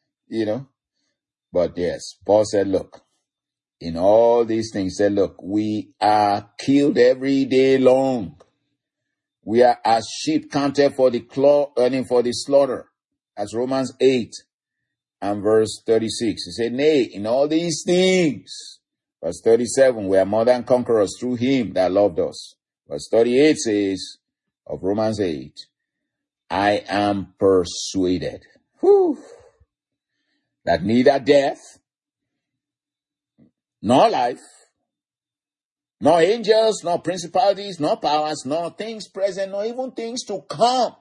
But yes, Paul said, look, in all these things, he said, look, we are killed every day long. We are as sheep counted for the slaughter, as Romans 8 and verse 36. He said, nay, in all these things, verse 37, we are more than conquerors through him that loved us. Verse 38 says of Romans 8, I am persuaded that neither death, nor life, nor angels, nor principalities, nor powers, nor things present, nor even things to come.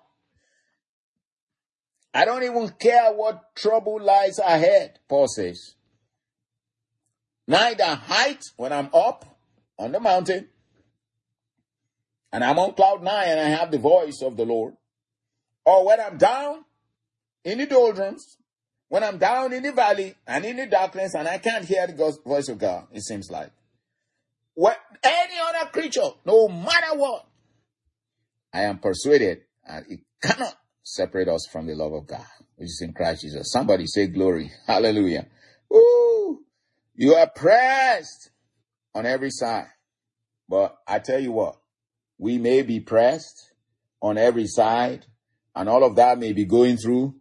I don't even care what trouble lies ahead, Paul says. Neither height, when I'm up on the mountain, and I'm on cloud 9 and I have the voice of the Lord, or when I'm down in the doldrums, when I'm down in the valley and in the darkness and I can't hear the voice of God, it seems like. Any other creature, no matter what, I am persuaded and it cannot separate us from the love of God, which is in Christ Jesus. Somebody say glory. Hallelujah. Woo! You are pressed on every side. But I tell you what, we may be pressed on every side and all of that may be going through,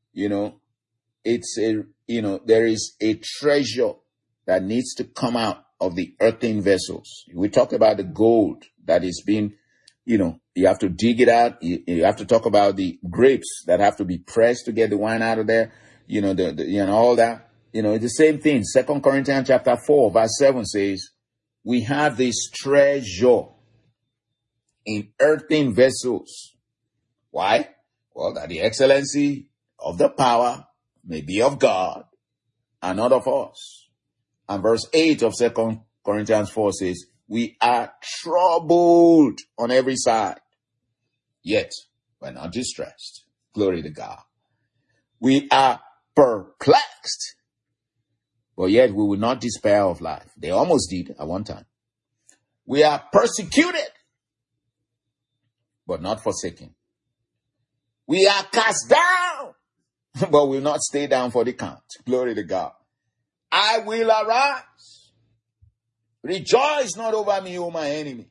there is a treasure that needs to come out of the earthen vessels. We talked about the gold that is being, you have to dig it out. You have to talk about the grapes that have to be pressed to get the wine out of there. All that. It's the same thing. 2 Corinthians chapter 4, verse 7 says, we have this treasure in earthen vessels. Why? Well, that the excellency of the power may be of God and not of us. And verse 8 of 2 Corinthians 4 says, we are troubled on every side, yet we're not distressed. Glory to God. We are perplexed, but yet we will not despair of life. They almost did at one time. We are persecuted, but not forsaken. We are cast down, but will not stay down for the count. Glory to God. I will arise. Rejoice not over me, O my enemy.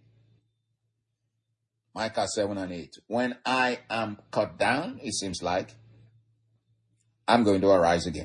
Micah 7 and 8. When I am cut down, it seems like, I'm going to arise again.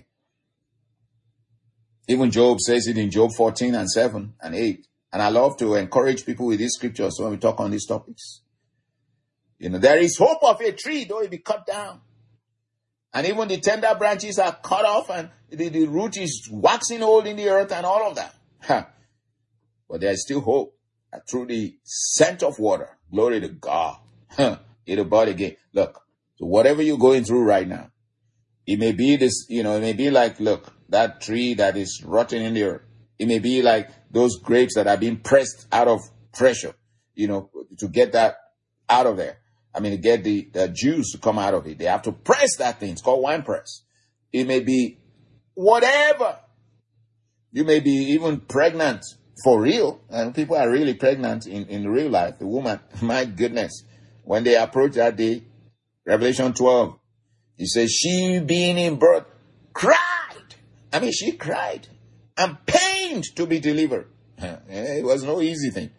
Even Job says it in Job 14 and 7 and 8. And I love to encourage people with these scriptures when we talk on these topics. There is hope of a tree, though it be cut down. And even the tender branches are cut off and the root is waxing old in the earth and all of that. But there is still hope that through the scent of water, glory to God, it'll bud again. Look, so whatever you're going through right now, it may be this, it may be like, look, that tree that is rotting in the earth. It may be like those grapes that are being pressed out of pressure, to get that out of there. To get the juice to come out of it. They have to press that thing. It's called wine press. It may be whatever. You may be even pregnant for real. And people are really pregnant in real life. The woman, my goodness, when they approach that day, Revelation 12, he says, she being in birth cried. She cried and pained to be delivered. It was no easy thing,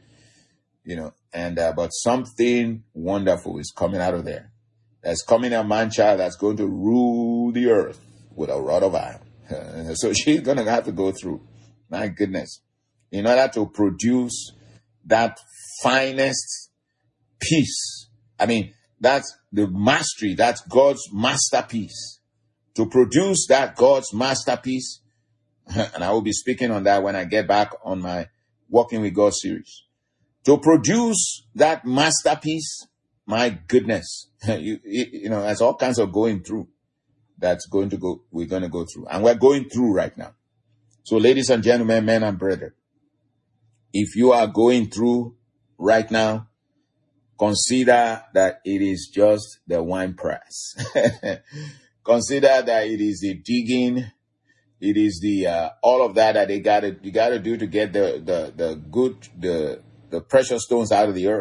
but something wonderful is coming out of there. There's coming a man-child that's going to rule the earth with a rod of iron. So she's going to have to go through, my goodness, in order to produce that finest piece. That's the mastery. That's God's masterpiece. To produce that God's masterpiece, and I will be speaking on that when I get back on my Walking with God series. To produce that masterpiece, my goodness, there's all kinds of going through we're going to go through. And we're going through right now. So ladies and gentlemen, men and brethren, if you are going through right now, consider that it is just the wine press. Consider that it is the digging. It is the, all of that you gotta do to get the precious stones out of the earth.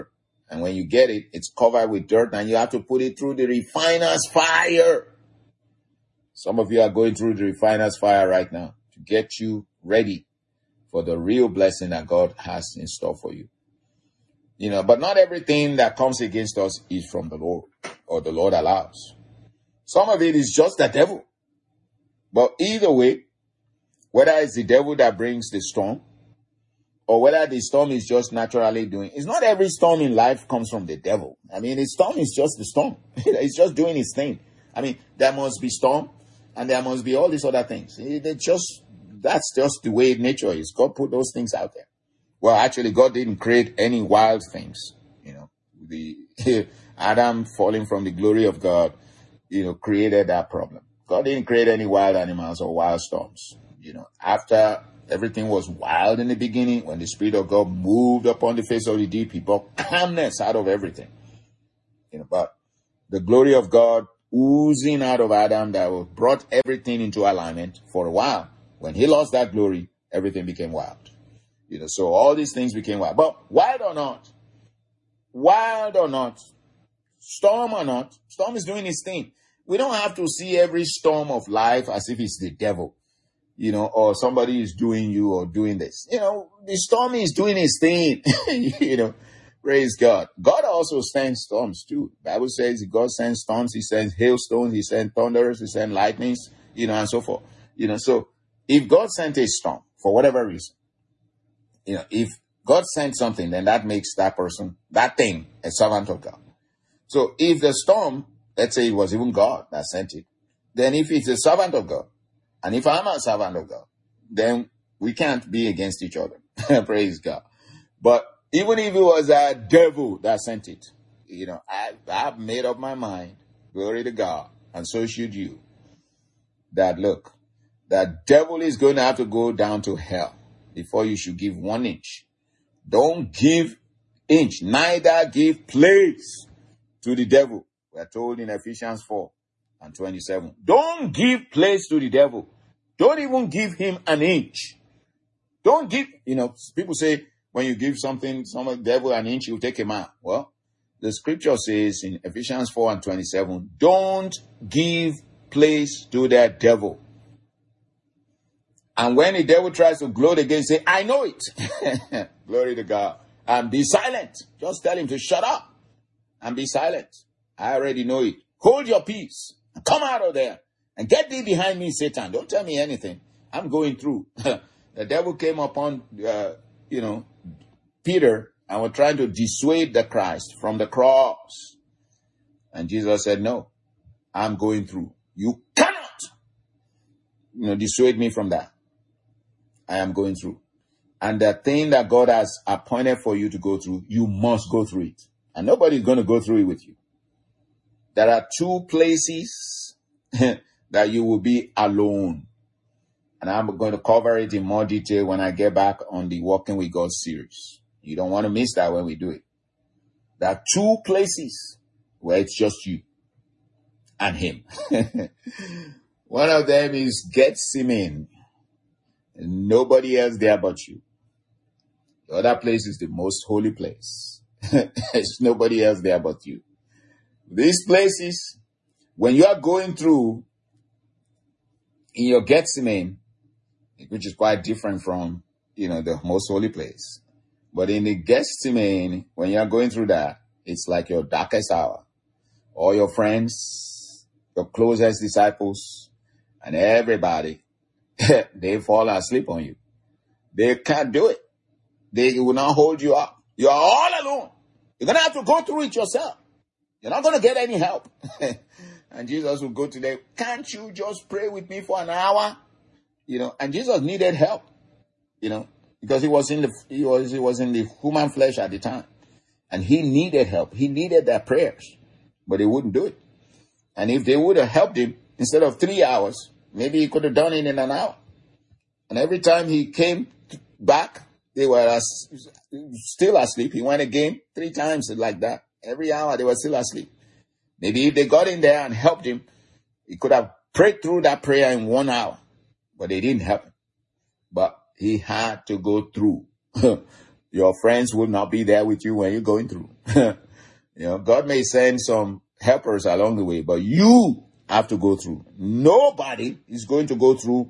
And when you get it, it's covered with dirt and you have to put it through the refiner's fire. Some of you are going through the refiner's fire right now to get you ready for the real blessing that God has in store for you. But not everything that comes against us is from the Lord or the Lord allows. Some of it is just the devil. But either way, whether it's the devil that brings the storm or whether the storm is just naturally doing, it's not every storm in life comes from the devil. The storm is just the storm. It's just doing its thing. There must be storm and there must be all these other things. That's just the way nature is. God put those things out there. Well, actually, God didn't create any wild things. The Adam falling from the glory of God, created that problem. God didn't create any wild animals or wild storms. After everything was wild in the beginning, when the Spirit of God moved upon the face of the deep, he brought calmness out of everything. But the glory of God oozing out of Adam that brought everything into alignment for a while. When he lost that glory, everything became wild. So all these things became wild. But wild or not, storm or not, storm is doing its thing. We don't have to see every storm of life as if it's the devil, or somebody is doing you or doing this. The storm is doing its thing, praise God. God also sends storms too. The Bible says God sends storms, he sends hailstones, he sends thunders, he sends lightnings, and so forth. So if God sent a storm for whatever reason, if God sent something, then that makes that person, that thing, a servant of God. So if the storm, let's say it was even God that sent it, then if it's a servant of God, and if I'm a servant of God, then we can't be against each other. Praise God. But even if it was a devil that sent it, I've made up my mind, glory to God, and so should you, that look, that devil is going to have to go down to hell before you should give 1 inch. Don't give inch, neither give place to the devil. We are told in Ephesians 4:27. Don't give place to the devil. Don't even give him an inch. Don't give, people say when you give some devil an inch, you take him out. Well, the scripture says in Ephesians 4:27, don't give place to that devil. And when the devil tries to gloat again, say, I know it. Glory to God. And be silent. Just tell him to shut up and be silent. I already know it. Hold your peace. Come out of there. And get thee behind me, Satan. Don't tell me anything. I'm going through. The devil came upon, Peter and was trying to dissuade the Christ from the cross. And Jesus said, no, I'm going through. You cannot, dissuade me from that. I am going through. And the thing that God has appointed for you to go through, you must go through it. And nobody's going to go through it with you. There are 2 places that you will be alone. And I'm going to cover it in more detail when I get back on the Walking with God series. You don't want to miss that when we do it. There are 2 places where it's just you and him. One of them is Gethsemane. Nobody else there but you. The other place is the most holy place. There's nobody else there but you. These places, when you are going through in your Gethsemane, which is quite different from, the most holy place. But in the Gethsemane, when you are going through that, it's like your darkest hour. All your friends, your closest disciples, and everybody, they fall asleep on you. They can't do it. They will not hold you up. You are all alone. You're going to have to go through it yourself. You're not going to get any help. And Jesus will go to them. Can't you just pray with me for an hour? And Jesus needed help, because he was in the human flesh at the time. And he needed help. He needed their prayers, but they wouldn't do it. And if they would have helped him, instead of 3 hours, maybe he could have done it in an hour. And every time he came back, they were still asleep. He went again 3 times like that. Every hour they were still asleep. Maybe if they got in there and helped him, he could have prayed through that prayer in 1 hour. But they didn't help him. But he had to go through Your friends will not be there with you when you're going through. God may send some helpers along the way, but you have to go through. Nobody is going to go through,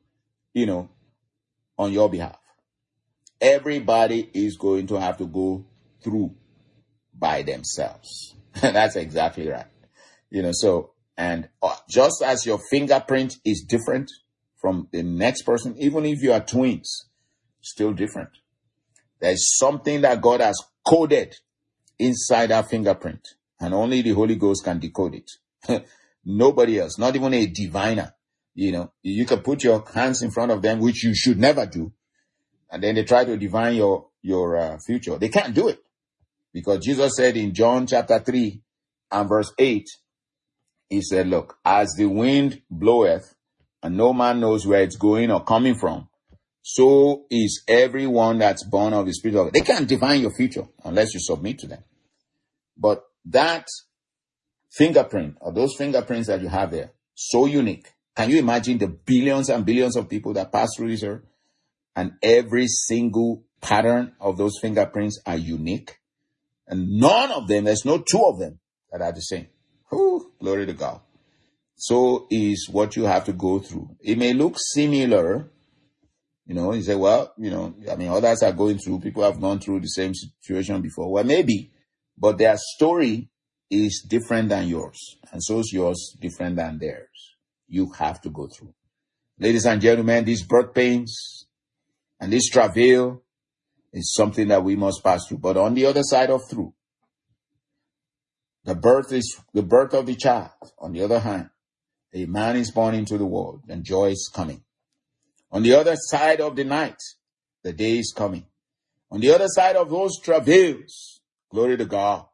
on your behalf. Everybody is going to have to go through by themselves. That's exactly right. And just as your fingerprint is different from the next person, even if you are twins, still different. There's something that God has coded inside that fingerprint, and only the Holy Ghost can decode it. Nobody else, not even a diviner. You can put your hands in front of them, which you should never do, and then they try to divine your future. They can't do it, because Jesus said in John chapter 3 and verse 8, he said, look, as the wind bloweth, and no man knows where it's going or coming from, so is everyone that's born of the Spirit of God. They can't divine your future unless you submit to them. But that fingerprint, or those fingerprints that you have there, so unique. Can you imagine the billions and billions of people that pass through this earth? And every single pattern of those fingerprints are unique. And none of them, there's no two of them that are the same. Whew, glory to God. So is what you have to go through. It may look similar. You say, well, others are going through, people have gone through the same situation before. Well, maybe, but their story is different than yours. And so is yours different than theirs. You have to go through. Ladies and gentlemen, these birth pains and this travail is something that we must pass through. But on the other side of through, the birth of the child. On the other hand, a man is born into the world and joy is coming. On the other side of the night, the day is coming. On the other side of those travails, glory to God,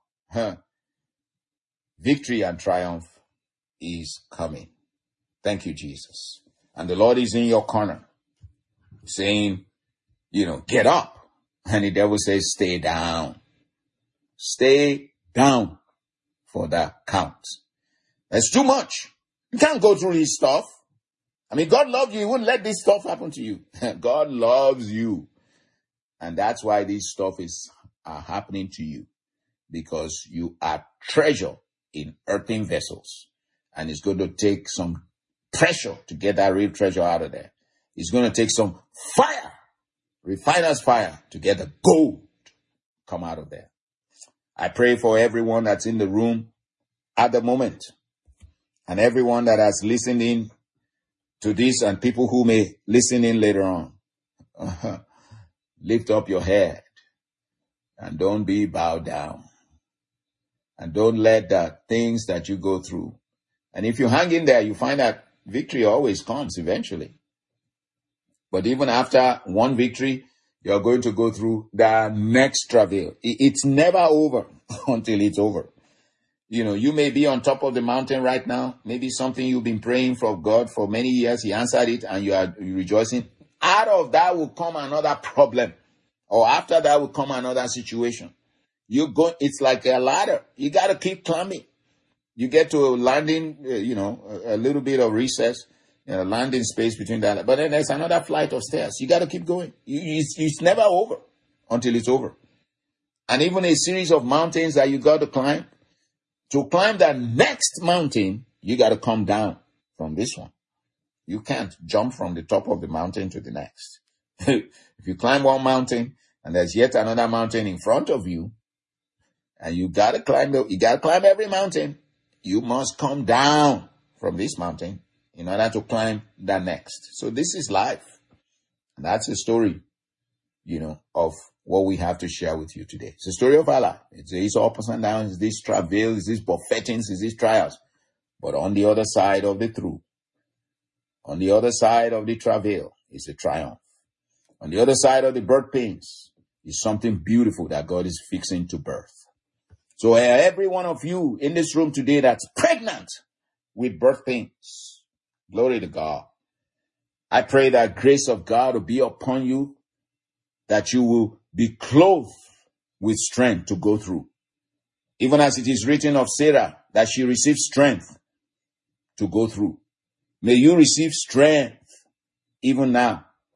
victory and triumph is coming. Thank you, Jesus. And the Lord is in your corner saying, get up. And the devil says, stay down. Stay down for that count. That's too much. You can't go through this stuff. God loves you. He wouldn't let this stuff happen to you. God loves you. And that's why this stuff are happening to you. Because you are treasure in earthen vessels. And it's going to take some pressure to get that real treasure out of there. It's going to take some fire, refiner's fire, to get the gold come out of there. I pray for everyone that's in the room at the moment. And everyone that has listened in to this, and people who may listen in later on. Lift up your head and don't be bowed down. And don't let the things that you go through. And if you hang in there, you find that victory always comes eventually. But even after one victory, you're going to go through the next travail. It's never over until it's over. You may be on top of the mountain right now. Maybe something you've been praying for God for many years. He answered it and you're rejoicing. Out of that will come another problem. Or after that will come another situation. It's like a ladder. You got to keep climbing. You get to a landing, a little bit of recess, landing space between that. But then there's another flight of stairs. You got to keep going. It's never over until it's over. And even a series of mountains that you got to climb. To climb that next mountain, you got to come down from this one. You can't jump from the top of the mountain to the next. If you climb one mountain and there's yet another mountain in front of you, and you got to climb every mountain, you must come down from this mountain in order to climb the next. So this is life. And that's the story, of what we have to share with you today. It's the story of our life. It's ups and downs, it's this travail, it's this buffetings, it's these trials. But on the other side of the through, on the other side of the travail is the triumph. On the other side of the birth pains is something beautiful that God is fixing to birth. So every one of you in this room today that's pregnant with birth pains, glory to God. I pray that grace of God will be upon you, that you will be clothed with strength to go through. Even as it is written of Sarah, that she received strength to go through. May you receive strength even now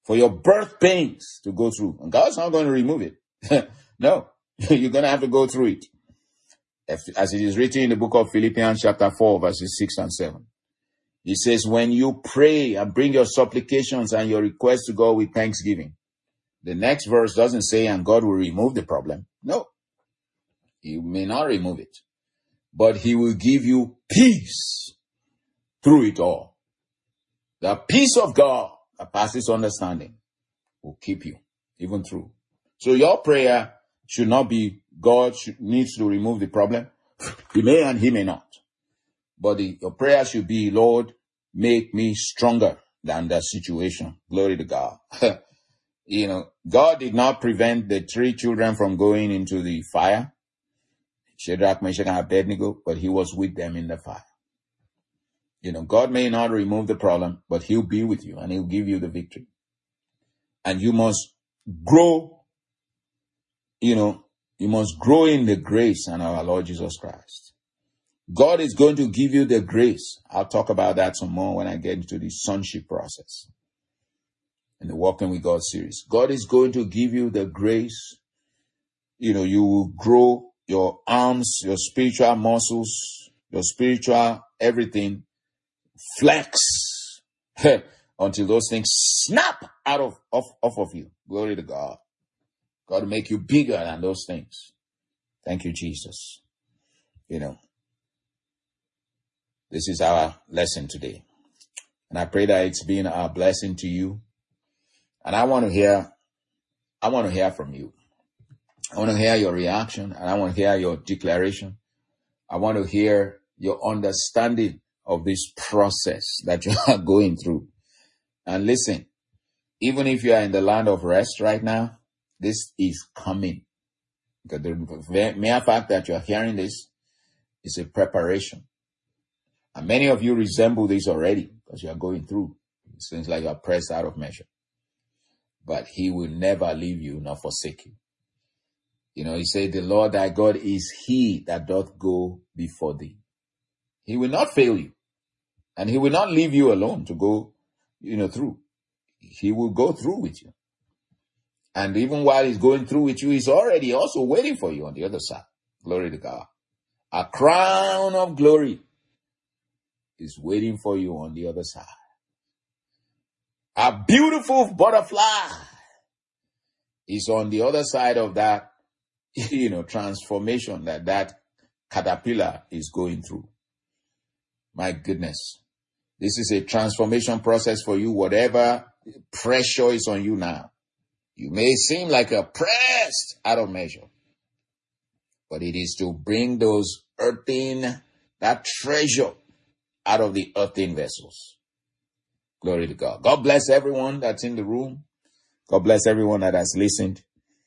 for your birth pains to go through. And God's not going to remove it. No, you're going to have to go through it. As it is written in the book of Philippians chapter 4, verses 6 and 7. He says, when you pray and bring your supplications and your requests to God with thanksgiving. The next verse doesn't say, and God will remove the problem. No, he may not remove it, but he will give you peace through it all. The peace of God that passes understanding will keep you even through. So your prayer should not be God needs to remove the problem. He may and he may not. But your prayer should be, Lord, make me stronger than the situation. Glory to God. God did not prevent the 3 children from going into the fire. Shadrach, Meshach, and Abednego, but he was with them in the fire. God may not remove the problem, but he'll be with you and he'll give you the victory. And you must grow, you must grow in the grace and our Lord Jesus Christ. God is going to give you the grace. I'll talk about that some more when I get into the sonship process in the Walking with God series. God is going to give you the grace. You will grow your arms, your spiritual muscles, your spiritual everything flex until those things snap out of you. Glory to God. God will make you bigger than those things. Thank you, Jesus. This is our lesson today. And I pray that it's been a blessing to you. And I want to hear from you. I want to hear your reaction and I want to hear your declaration. I want to hear your understanding of this process that you are going through. And listen, even if you are in the land of rest right now, this is coming. Because the mere fact that you are hearing this is a preparation. And many of you resemble this already because you are going through. It seems like you are pressed out of measure. But he will never leave you nor forsake you. He said, the Lord thy God is he that doth go before thee. He will not fail you. And he will not leave you alone to go, through. He will go through with you. And even while he's going through with you, he's already also waiting for you on the other side. Glory to God. A crown of glory is waiting for you on the other side. A beautiful butterfly is on the other side of that, transformation that caterpillar is going through. My goodness. This is a transformation process for you, whatever pressure is on you now. You may seem like a pressed out of measure, but it is to bring that treasure out of the earthen vessels. Glory to God. God bless everyone that's in the room. God bless everyone that has listened.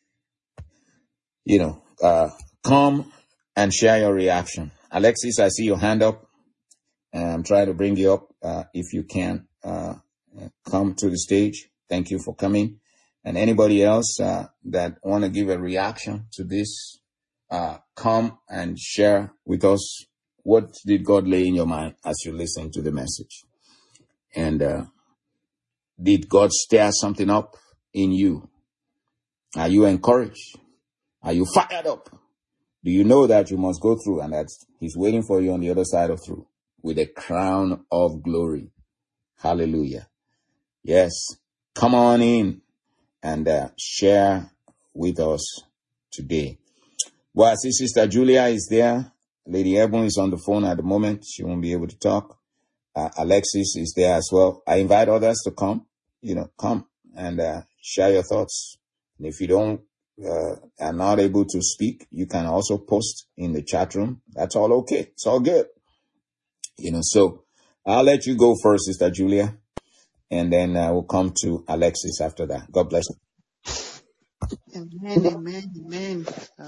Come and share your reaction. Alexis, I see your hand up. I'm trying to bring you up. If you can, come to the stage. Thank you for coming. And anybody else that want to give a reaction to this, come and share with us. What did God lay in your mind as you listen to the message? And did God stir something up in you? Are you encouraged? Are you fired up? Do you know that you must go through and that he's waiting for you on the other side of through with a crown of glory? Hallelujah. Yes. Come on in and share with us today. Well, I see Sister Julia is there. Lady Ebon is on the phone at the moment. She won't be able to talk. Alexis is there as well. I invite others to come, come and share your thoughts. And if you don't, are not able to speak, you can also post in the chat room. That's all okay. It's all good. So I'll let you go first, Sister Julia, and then we'll come to Alexis after that. God bless you. Amen.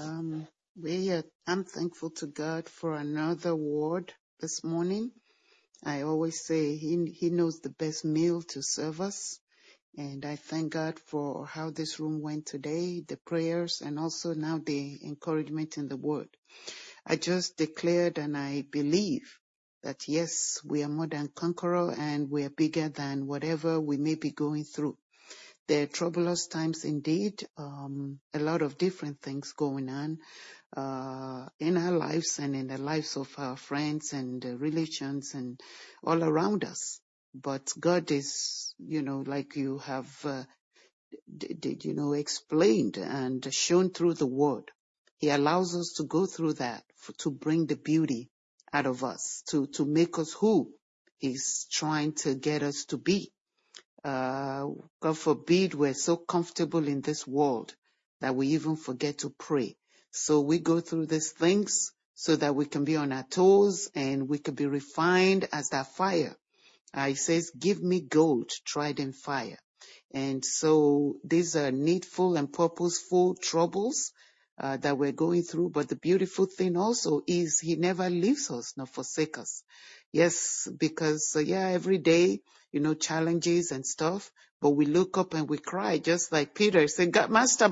I'm thankful to God for another word this morning. I always say he knows the best meal to serve us. And I thank God for how this room went today, the prayers, and also now the encouragement in the word. I just declared and I believe that yes, we are more than conqueror and we are bigger than whatever we may be going through. There are troublous times indeed, a lot of different things going on in our lives and in the lives of our friends and relations and all around us. But God is, like you have explained and shown through the word. He allows us to go through that to bring the beauty out of us, to make us who He's trying to get us to be. God forbid we're so comfortable in this world that we even forget to pray. So we go through these things so that we can be on our toes and we can be refined as that fire. He says, give me gold tried in fire. And so these are needful and purposeful troubles that we're going through. But the beautiful thing also is He never leaves us nor forsake us. Yes, because every day, challenges and stuff, but we look up and we cry, just like Peter said, God, Master,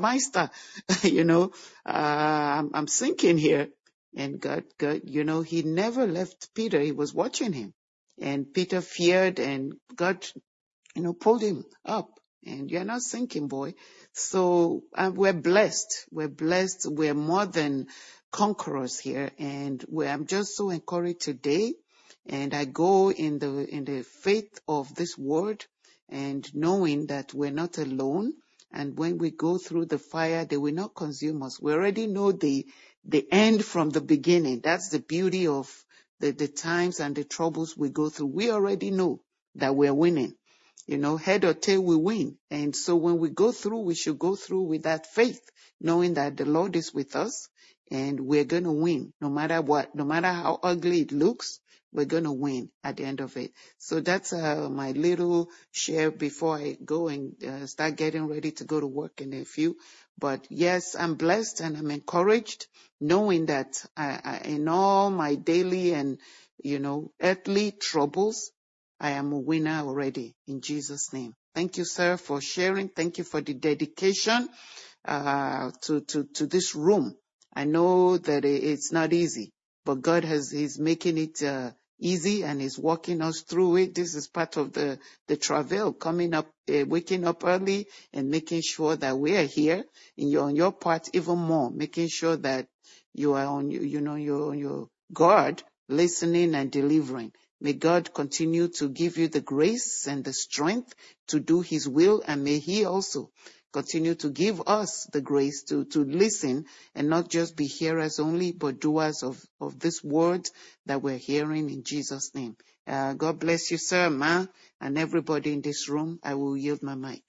I'm sinking here. And God, He never left Peter. He was watching him. And Peter feared, and God pulled him up, and you're not sinking, boy. So we're blessed. We're blessed. We're more than conquerors here, and I'm just so encouraged today. And I go in the faith of this word, and knowing that we're not alone. And when we go through the fire, they will not consume us. We already know the end from the beginning. That's the beauty of the times and the troubles we go through. We already know that we're winning. Head or tail, we win. And so when we go through, we should go through with that faith, knowing that the Lord is with us and we're going to win no matter what, no matter how ugly it looks, we're going to win at the end of it. So that's my little share before I go and start getting ready to go to work in a few. But yes, I'm blessed and I'm encouraged knowing that in all my daily and, earthly troubles, I am a winner already in Jesus' name. Thank you, sir, for sharing. Thank you for the dedication to this room. I know that it's not easy, but God is making it easy and is walking us through it. This is part of the travail, coming up, waking up early and making sure that we are here. On your part, even more, making sure that you are on, you're on your guard, listening and delivering. May God continue to give you the grace and the strength to do His will, and may He also continue to give us the grace to listen and not just be hearers only, but doers of this word that we're hearing in Jesus' name. God bless you, sir, ma, and everybody in this room. I will yield my mic.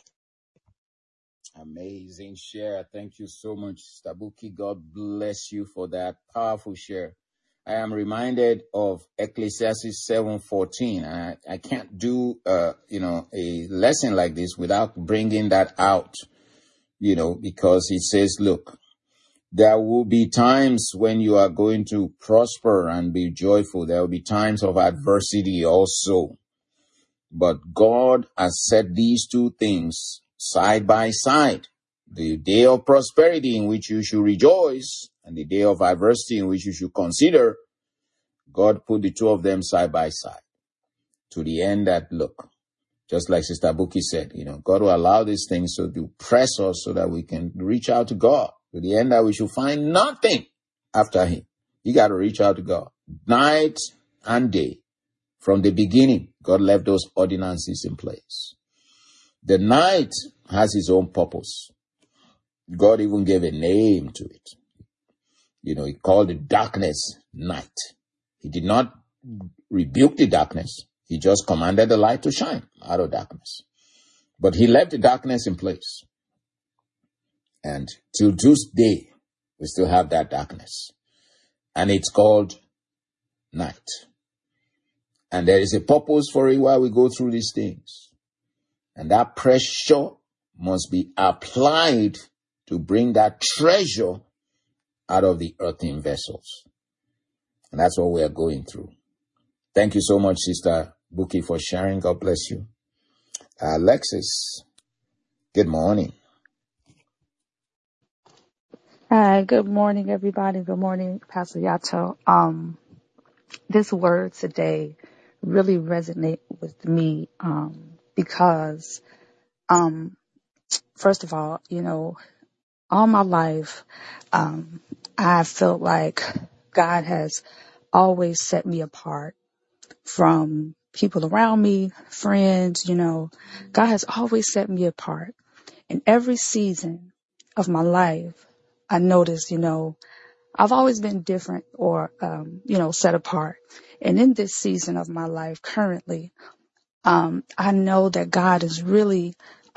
Amazing share. Thank you so much, Stabuki. God bless you for that powerful share. I am reminded of Ecclesiastes 7:14. I can't do, a lesson like this without bringing that out, because it says, look, there will be times when you are going to prosper and be joyful. There will be times of adversity also. But God has set these two things side by side. The day of prosperity in which you should rejoice and the day of adversity in which you should consider. God put the two of them side by side to the end that, look, just like Sister Buki said, God will allow these things to press us so that we can reach out to God to the end that we should find nothing after Him. You got to reach out to God night and day. From the beginning, God left those ordinances in place. The night has its own purpose. God even gave a name to it. He called it darkness night. He did not rebuke the darkness. He just commanded the light to shine out of darkness. But He left the darkness in place. And till this day, we still have that darkness. And it's called night. And there is a purpose for it while we go through these things. And that pressure must be applied to bring that treasure out of the earthen vessels. And that's what we are going through. Thank you so much, Sister Buki, for sharing. God bless you. Alexis, good morning. Hi, good morning, everybody. Good morning, Pastor Yato. This word today really resonated with me because First of all, all my life, I felt like God has always set me apart from people around me, friends, God has always set me apart. In every season of my life, I noticed, I've always been different or, set apart. And in this season of my life currently, I know that God is really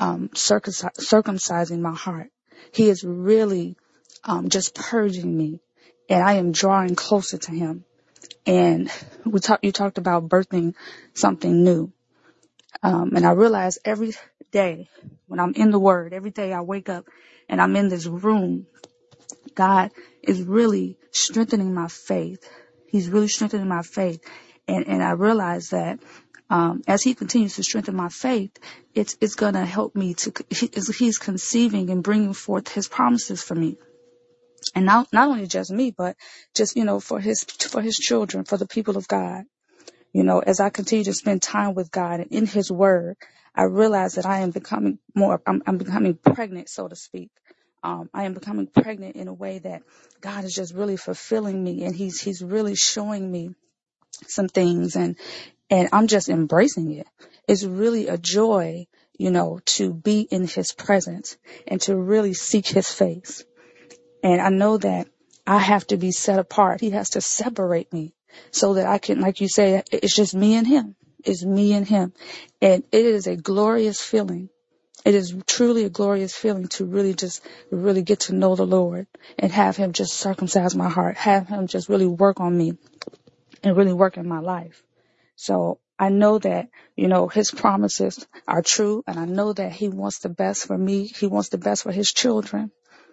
circumcising my heart. He is really just purging me, and I am drawing closer to Him. And you talked about birthing something new, and I realize every day when I'm in the Word, every day I wake up and I'm in this room, God is really strengthening my faith. He's really strengthening my faith, and I realize that. As He continues to strengthen my faith, it's going to help me He's conceiving and bringing forth His promises for me. And not only just me, but just, for His children, for the people of God. As I continue to spend time with God and in His Word, I realize that I am becoming I'm becoming pregnant, so to speak. I am becoming pregnant in a way that God is just really fulfilling me, and He's really showing me some things, and I'm just embracing it. It's really a joy, to be in His presence and to really seek His face. And I know that I have to be set apart. He has to separate me so that I can, like you say, it's just me and Him. It's me and Him. And it is a glorious feeling. It is truly a glorious feeling to really get to know the Lord and have Him just circumcise my heart, have Him just really work on me and really work in my life. So I know that, His promises are true, and I know that He wants the best for me. He wants the best for His children.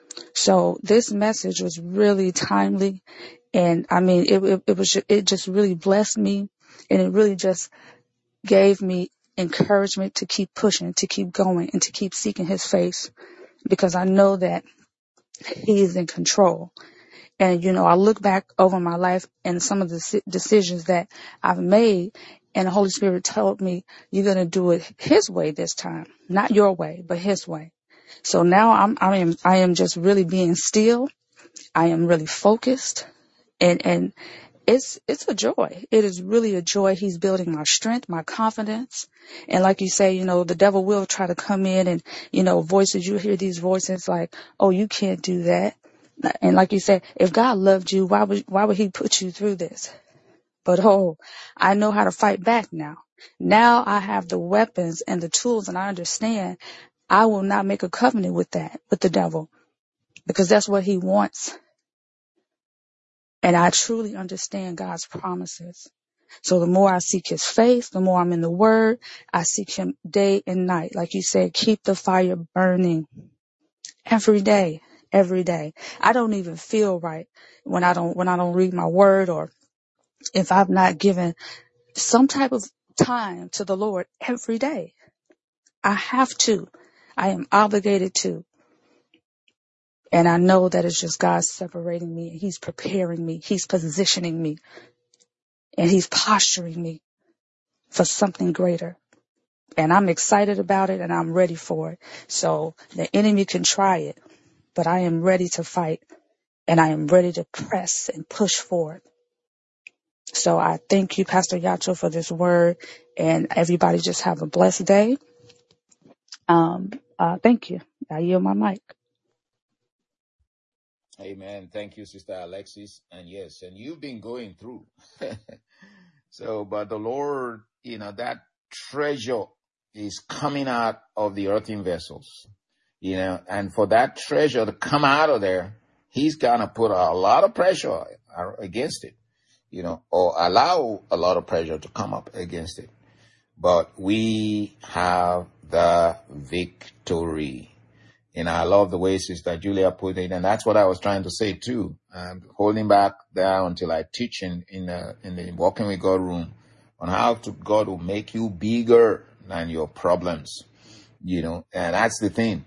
So this message was really timely, and I mean, it just really blessed me, and it really just gave me encouragement to keep pushing, to keep going, and to keep seeking His face, because I know that He is in control. And, I look back over my life and some of the decisions that I've made, and the Holy Spirit told me, you're going to do it His way this time, not your way, but His way. So now I am just really being still. I am really focused, and it's a joy. It is really a joy. He's building my strength, my confidence. And like you say, the devil will try to come in and, voices, you hear these voices like, oh, you can't do that. And like you said, if God loved you, why would He put you through this? But I know how to fight back now. Now I have the weapons and the tools, and I understand I will not make a covenant with the devil, because that's what he wants. And I truly understand God's promises. So the more I seek His face, the more I'm in the Word, I seek Him day and night. Like you said, keep the fire burning every day. Every day. I don't even feel right when I don't read my Word, or if I've not given some type of time to the Lord every day. I have to. I am obligated to. And I know that it's just God separating me, and He's preparing me. He's positioning me, and He's posturing me for something greater. And I'm excited about it, and I'm ready for it. So the enemy can try it, but I am ready to fight, and I am ready to press and push forward. So I thank you, Pastor Yacho, for this word, and everybody just have a blessed day. Thank you. I yield my mic. Amen. Thank you, Sister Alexis. And yes, and you've been going through. So, but the Lord, that treasure is coming out of the earthen vessels, and for that treasure to come out of there, He's going to put a lot of pressure against it, or allow a lot of pressure to come up against it. But we have the victory. And I love the way Sister Julia put it, and that's what I was trying to say too. I'm holding back there until I teach in the Walking with God room on how God will make you bigger than your problems, and that's the thing.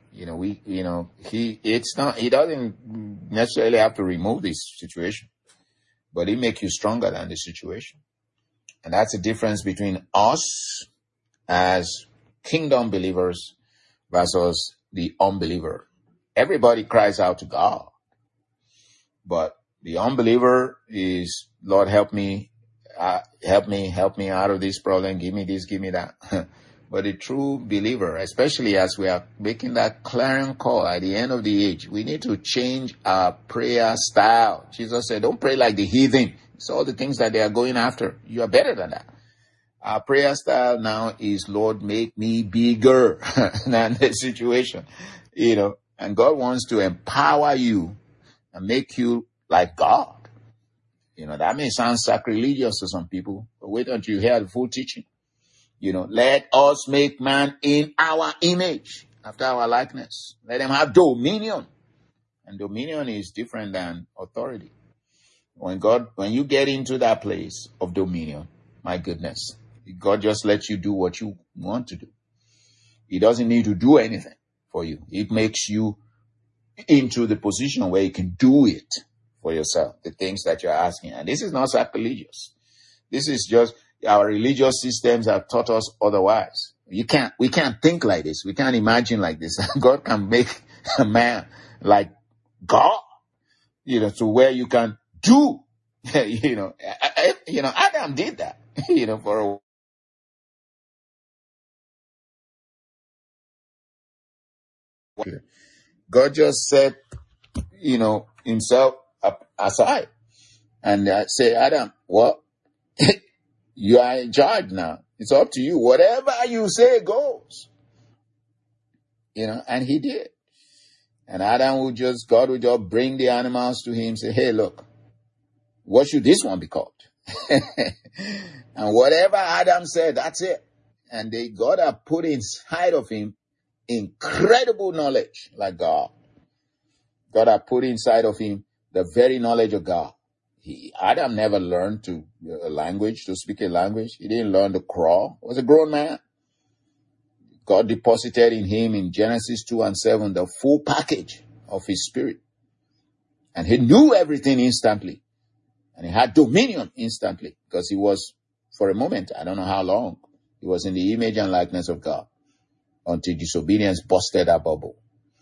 He doesn't necessarily have to remove this situation, but He make you stronger than the situation. And that's the difference between us as kingdom believers versus the unbeliever. Everybody cries out to God, but the unbeliever is, Lord, help me out of this problem. Give me this, give me that. But the true believer, especially as we are making that clarion call at the end of the age, we need to change our prayer style. Jesus said, don't pray like the heathen. It's all the things that they are going after. You are better than that. Our prayer style now is, Lord, make me bigger than the situation, and God wants to empower you and make you like God. That may sound sacrilegious to some people, but wait until you hear the full teaching. Let us make man in our image, after our likeness. Let them have dominion. And dominion is different than authority. When you get into that place of dominion, my goodness, God just lets you do what you want to do. He doesn't need to do anything for you. It makes you into the position where you can do it for yourself, the things that you're asking. And this is not sacrilegious. This is just, our religious systems have taught us otherwise. We can't think like this. We can't imagine like this. God can make a man like God, to where you can do, Adam did that, for a while. God just set, himself aside and say, Adam, what? You are in charge now. It's up to you. Whatever you say goes. And he did. And God would just bring the animals to him, say, hey, look, what should this one be called? And whatever Adam said, that's it. And God had put inside of him incredible knowledge like God. God had put inside of him the very knowledge of God. Adam never learned to speak a language. He didn't learn to crawl. He was a grown man. God deposited in him in Genesis 2:7 the full package of his spirit. And he knew everything instantly. And he had dominion instantly because he was, for a moment, I don't know how long, he was in the image and likeness of God until disobedience busted that bubble.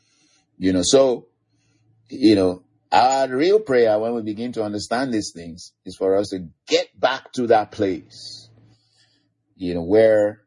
Our real prayer when we begin to understand these things is for us to get back to that place, where,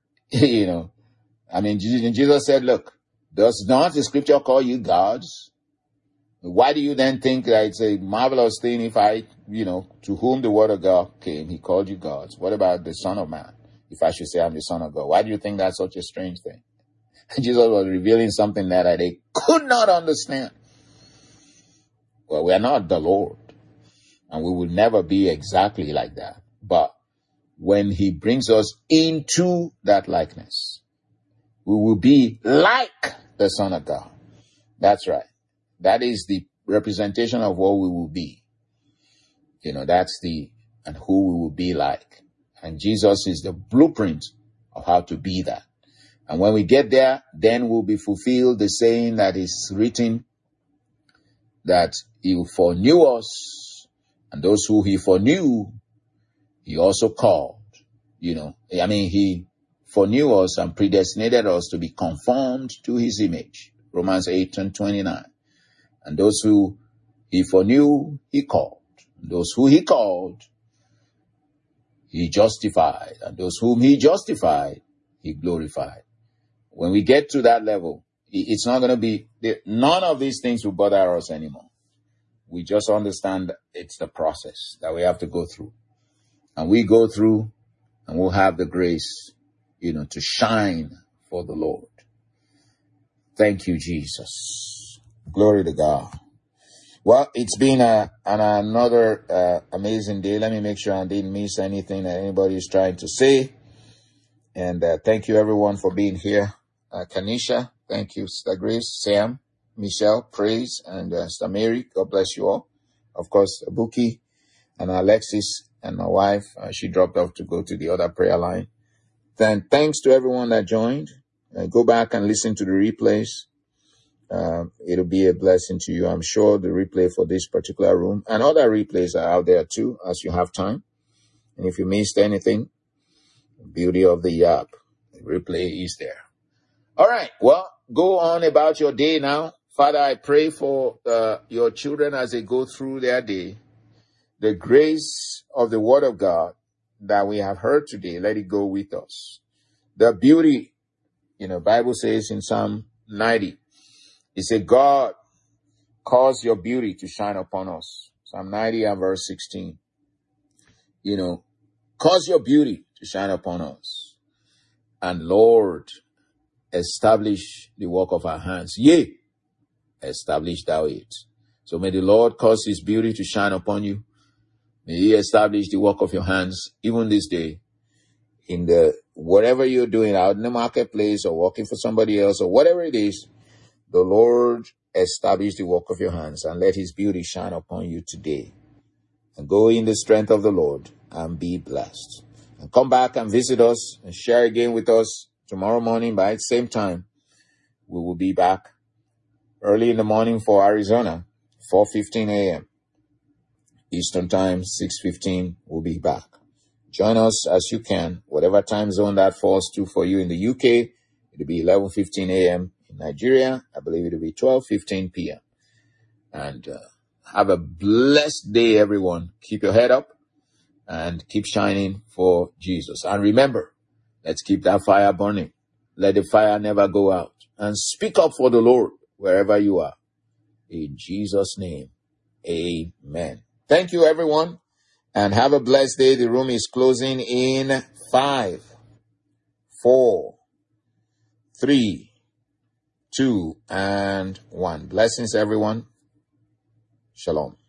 Jesus said, look, does not the scripture call you gods? Why do you then think that it's a marvelous thing if to whom the word of God came, he called you gods? What about the Son of Man? If I should say I'm the Son of God, why do you think that's such a strange thing? Jesus was revealing something that they could not understand. Well, we are not the Lord, and we will never be exactly like that. But when he brings us into that likeness, we will be like the Son of God. That's right. That is the representation of what we will be. And who we will be like. And Jesus is the blueprint of how to be that. And when we get there, then we'll be fulfilled the saying that is written, that he foreknew us, and those who he foreknew, he also called. He foreknew us and predestinated us to be conformed to his image. Romans 8:29. And those who he foreknew, he called. And those who he called, he justified. And those whom he justified, he glorified. When we get to that level, it's not going to be, none of these things will bother us anymore. We just understand it's the process that we have to go through. And we go through and we'll have the grace, to shine for the Lord. Thank you, Jesus. Glory to God. Well, it's been another amazing day. Let me make sure I didn't miss anything that anybody is trying to say. And thank you, everyone, for being here. Kanisha, thank you, Sister Grace, Sam, Michelle, Praise, and Sister Mary. God bless you all. Of course, Buki and Alexis and my wife. She dropped off to go to the other prayer line. Then thanks to everyone that joined. Go back and listen to the replays. It'll be a blessing to you. I'm sure the replay for this particular room and other replays are out there too, as you have time. And if you missed anything, beauty of the app, the replay is there. All right. Well, go on about your day now. Father, I pray for your children as they go through their day. The grace of the word of God that we have heard today, let it go with us. The beauty, Bible says in Psalm 90, it said, God, cause your beauty to shine upon us. Psalm 90 and verse 16. Cause your beauty to shine upon us. And Lord, establish the work of our hands. Yea, establish thou it. So may the Lord cause his beauty to shine upon you. May he establish the work of your hands, even this day, in whatever you're doing out in the marketplace or working for somebody else or whatever it is. The Lord establish the work of your hands and let his beauty shine upon you today. And go in the strength of the Lord and be blessed. And come back and visit us and share again with us tomorrow morning by the same time. We will be back early in the morning for Arizona, 4:15 a.m. Eastern Time, 6:15, we'll be back. Join us as you can, whatever time zone that falls to for you in the UK. It'll be 11:15 a.m. in Nigeria. I believe it'll be 12:15 p.m. And have a blessed day, everyone. Keep your head up and keep shining for Jesus. And remember, let's keep that fire burning. Let the fire never go out. And speak up for the Lord wherever you are. In Jesus' name, amen. Thank you, everyone, and have a blessed day. The room is closing in 5, 4, 3, 2, and 1. Blessings, everyone. Shalom.